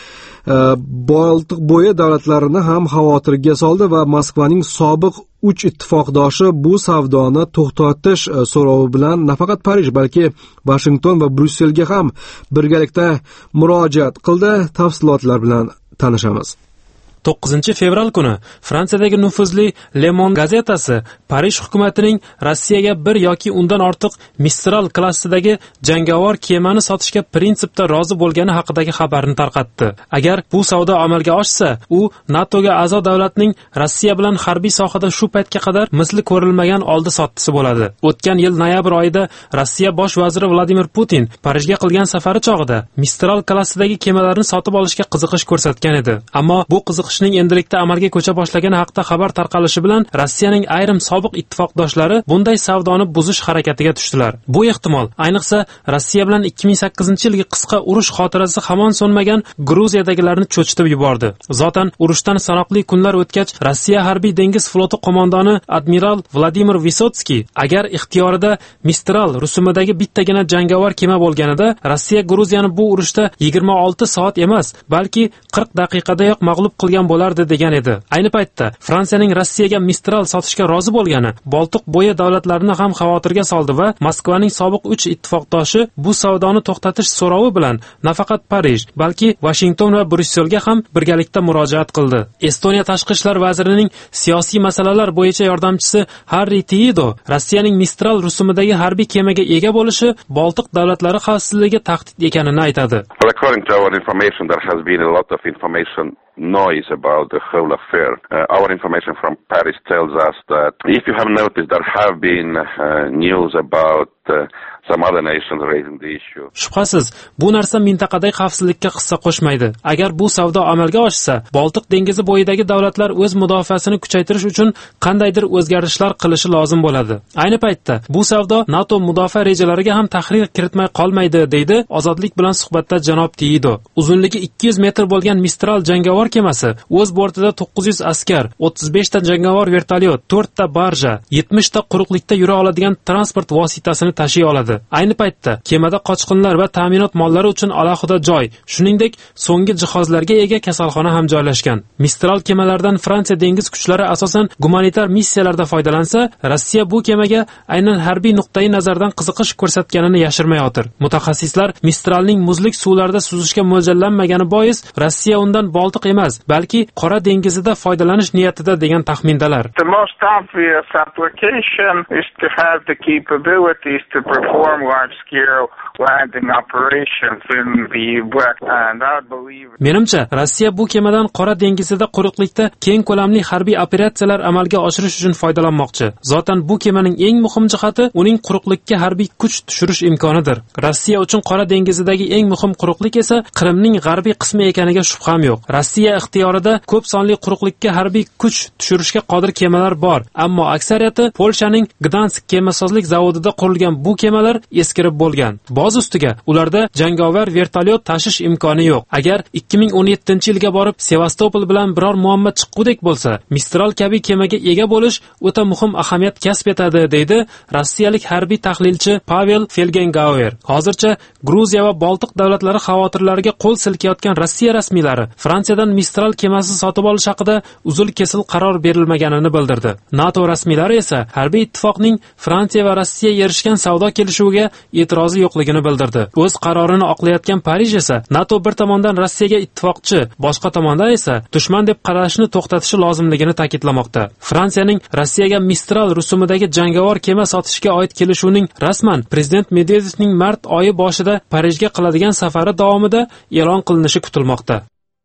Speaker 1: Boltiq bo'yi davlatlarini ham xavotirga soldi va Moskvaning sobiq uch ittifoqdoshi bu savdoni to'xtatish so'rovi bilan nafaqat Parij, balki Washington va Bryusselga ham birgalikda murojaat qildi. Tafsilotlar bilan tanishamiz.
Speaker 3: to'qqizinchi fevral kuni Fransiyadagi nufuzli Le Monde gazetasi Parij hukumatining Rossiyaga bir yoki undan ortiq Mistral klassidagi jangovar kemani sotishga prinsipda rozi bo'lgani haqidagi xabarni tarqatdi. Agar bu savdo amalga oshsa, u NATOga a'zo davlatning Rossiya bilan harbiy sohada shu paytga qadar misli ko'rilmagan oldi-sottisi bo'ladi. O'tgan yil noyabr oyida Rossiya bosh vaziri Vladimir Putin Parijga qilgan safari chog'ida Mistral klassidagi kemalarni sotib olishga qiziqish ko'rsatgan edi. Ammo bu qiziqish ning endilikda amalga ko'cha boshlagani haqida xabar tarqalishi bilan Rossiyaning ayrim sobiq ittifoqdoshlari bunday savdoni buzish harakatiga tushdilar. Bu ehtimol, ayniqsa Rossiya bilan ikki ming sakkizinchi yilgi qisqa urush xotirasi hamon so'nmagan Gruziyadagilarni cho'chitib yubordi. Zotan urushdan sanoqli kunlar o'tgach, Rossiya harbiy dengiz floti qo'mondoni admiral Vladimir Visotskiy agar ixtiyorida Mistral rusumidagi bittagina jangovar kema bo'lganida, Rossiya Gruziyani bu urushda yigirma olti soat emas, balki qirq daqiqadayoq mag'lub qilgan bo'lardi degan edi. Ayni paytda Fransiyaning Rossiyaga Mistral sotishga rozi bo'lgani Boltiq bo'yi davlatlarini ham xavotirga soldi va Moskvaning sobiq uch ittifoqdoshi bu savdoni to'xtatish so'rovi bilan nafaqat Parij, balki Washington va Bryusselga ham birgalikda murojaat qildi. Estoniya tashqi ishlar vazirining siyosiy masalalar bo'yicha yordamchisi Harry Tiido Rossiyaning Mistral rusumidagi harbiy kemaga ega bo'lishi Boltiq davlatlari xavfsizligiga tahdid ekanini aytadi.
Speaker 11: According to our information, there has been a lot of information noise about the whole affair. Uh, our information from Paris tells us that if you have noticed, there have been uh, news about uh, some other nations raising the issue.
Speaker 3: Shubhasiz, bu narsa mintaqadagi xavfsizlikka hissa qo'shmaydi. Agar bu savdo amalga oshsa, Boltiq dengizi bo'yidagi davlatlar o'z mudofaasini kuchaytirish uchun qandaydir o'zgarishlar qilishi lozim bo'ladi. Ayni paytda bu savdo NATO mudofaa rejalariga ham tahrir kiritmay qolmaydi, deydi Ozodlik bilan suhbatda janob Tiido. Uzunligi ikki yuz metr bo'lgan Mistral jangovar kemasi o'z bortida to'qqiz yuz askar, o'ttiz besh ta jangovar vertolyot, to'rt ta barja, yetmish ta quruqlikda yura oladigan transport vositasini tashiy oladi. Ayni paytda kemada qochqinlar va ta'minot mollari uchun alohida joy, shuningdek so'nggi jihozlarga ega kasalxona ham joylashgan. Mistral kemalaridan Fransiya dengiz kuchlari asosan gumanitar missiyalarda foydalansa, Rossiya bu kemaga aynan harbiy nuqtai nazardan qiziqish ko'rsatganini yashirmayotir. Mutaxassislar Mistralning muzlik suvlarda suzishga mo'ljallanmagani bois Rossiya undan Boltiq emas, balki Qora dengizida foydalanish niyatida degan taxmindalar.
Speaker 15: The most obvious application is to have the capabilities to perform large-scale landing operations in the west, and I believe.
Speaker 3: Menimcha, Rossiya bu kemadan Qora dengizida quruqlikda keng ko'lamli harbiy operatsiyalar amalga oshirish uchun foydalanmoqchi. Zotan bu kemaning eng muhim jihati uning quruqlikka harbiy kuch tushirish imkonidir. Rossiya uchun Qora dengizidagi eng muhim quruqlik esa Qrimning g'arbiy qismi ekaniga shubham yo'q. Rossiya ixtiyorida ko'p sonli quruqlikka harbiy kuch tushirishga qodir kemalar bor, ammo aksariyati Polshaning Gdansk kemasozlik zavodida qurilgan bu kemalar eskirib bo'lgan. Boz ustiga ularda jangovar vertolyot tashish imkoni yo'q. Agar ikki ming o'n yettinchi yilga borib Sevastopol bilan biror muammo chiqqudek bo'lsa, Mistral kabi kemaga ega bo'lish o'ta muhim ahamiyat kasb etadi, deydi rossiyalik harbiy tahlilchi Pavel Felgengauer. Hozircha Gruziya va Boltiq davlatlari xavotirlariga qo'l silkayotgan Rossiya rasmiylari Fransiyadan Mistral kemasi sotib olish haqida uzil-kesil qaror berilmaganini bildirdi. NATO rasmiylari esa harbiy ittifoqning Fransiya va Rossiya erishgan savdo kelishuviga e'tirozi yo'qligini bildirdi. O'z qarorini oqlayotgan Parij esa NATO bir tomondan Rossiyaga ittifoqchi, boshqa tomondan esa dushman deb qarashni to'xtatishi lozimligini ta'kidlamoqda. Fransiyaning Rossiyaga Mistral rusumidagi jangovar kema sotishga oid kelishuvining rasman prezident Medvedevning mart oyi boshida Parijga qiladigan safari davomida e'lon qilinishi kutilmoqda.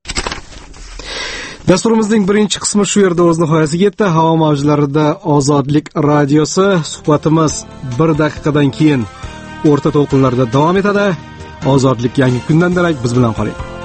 Speaker 1: Dasturimizning birinchi qismi shu yerda o'z nihoyasiga yetdi. Havo mavjlarida Ozodlik radiosi. Suhbatimiz bir daqiqadan keyin o'rta to'lqinlarda davom etadi. Ozodlik yangi kundan darak biz bilan qoling.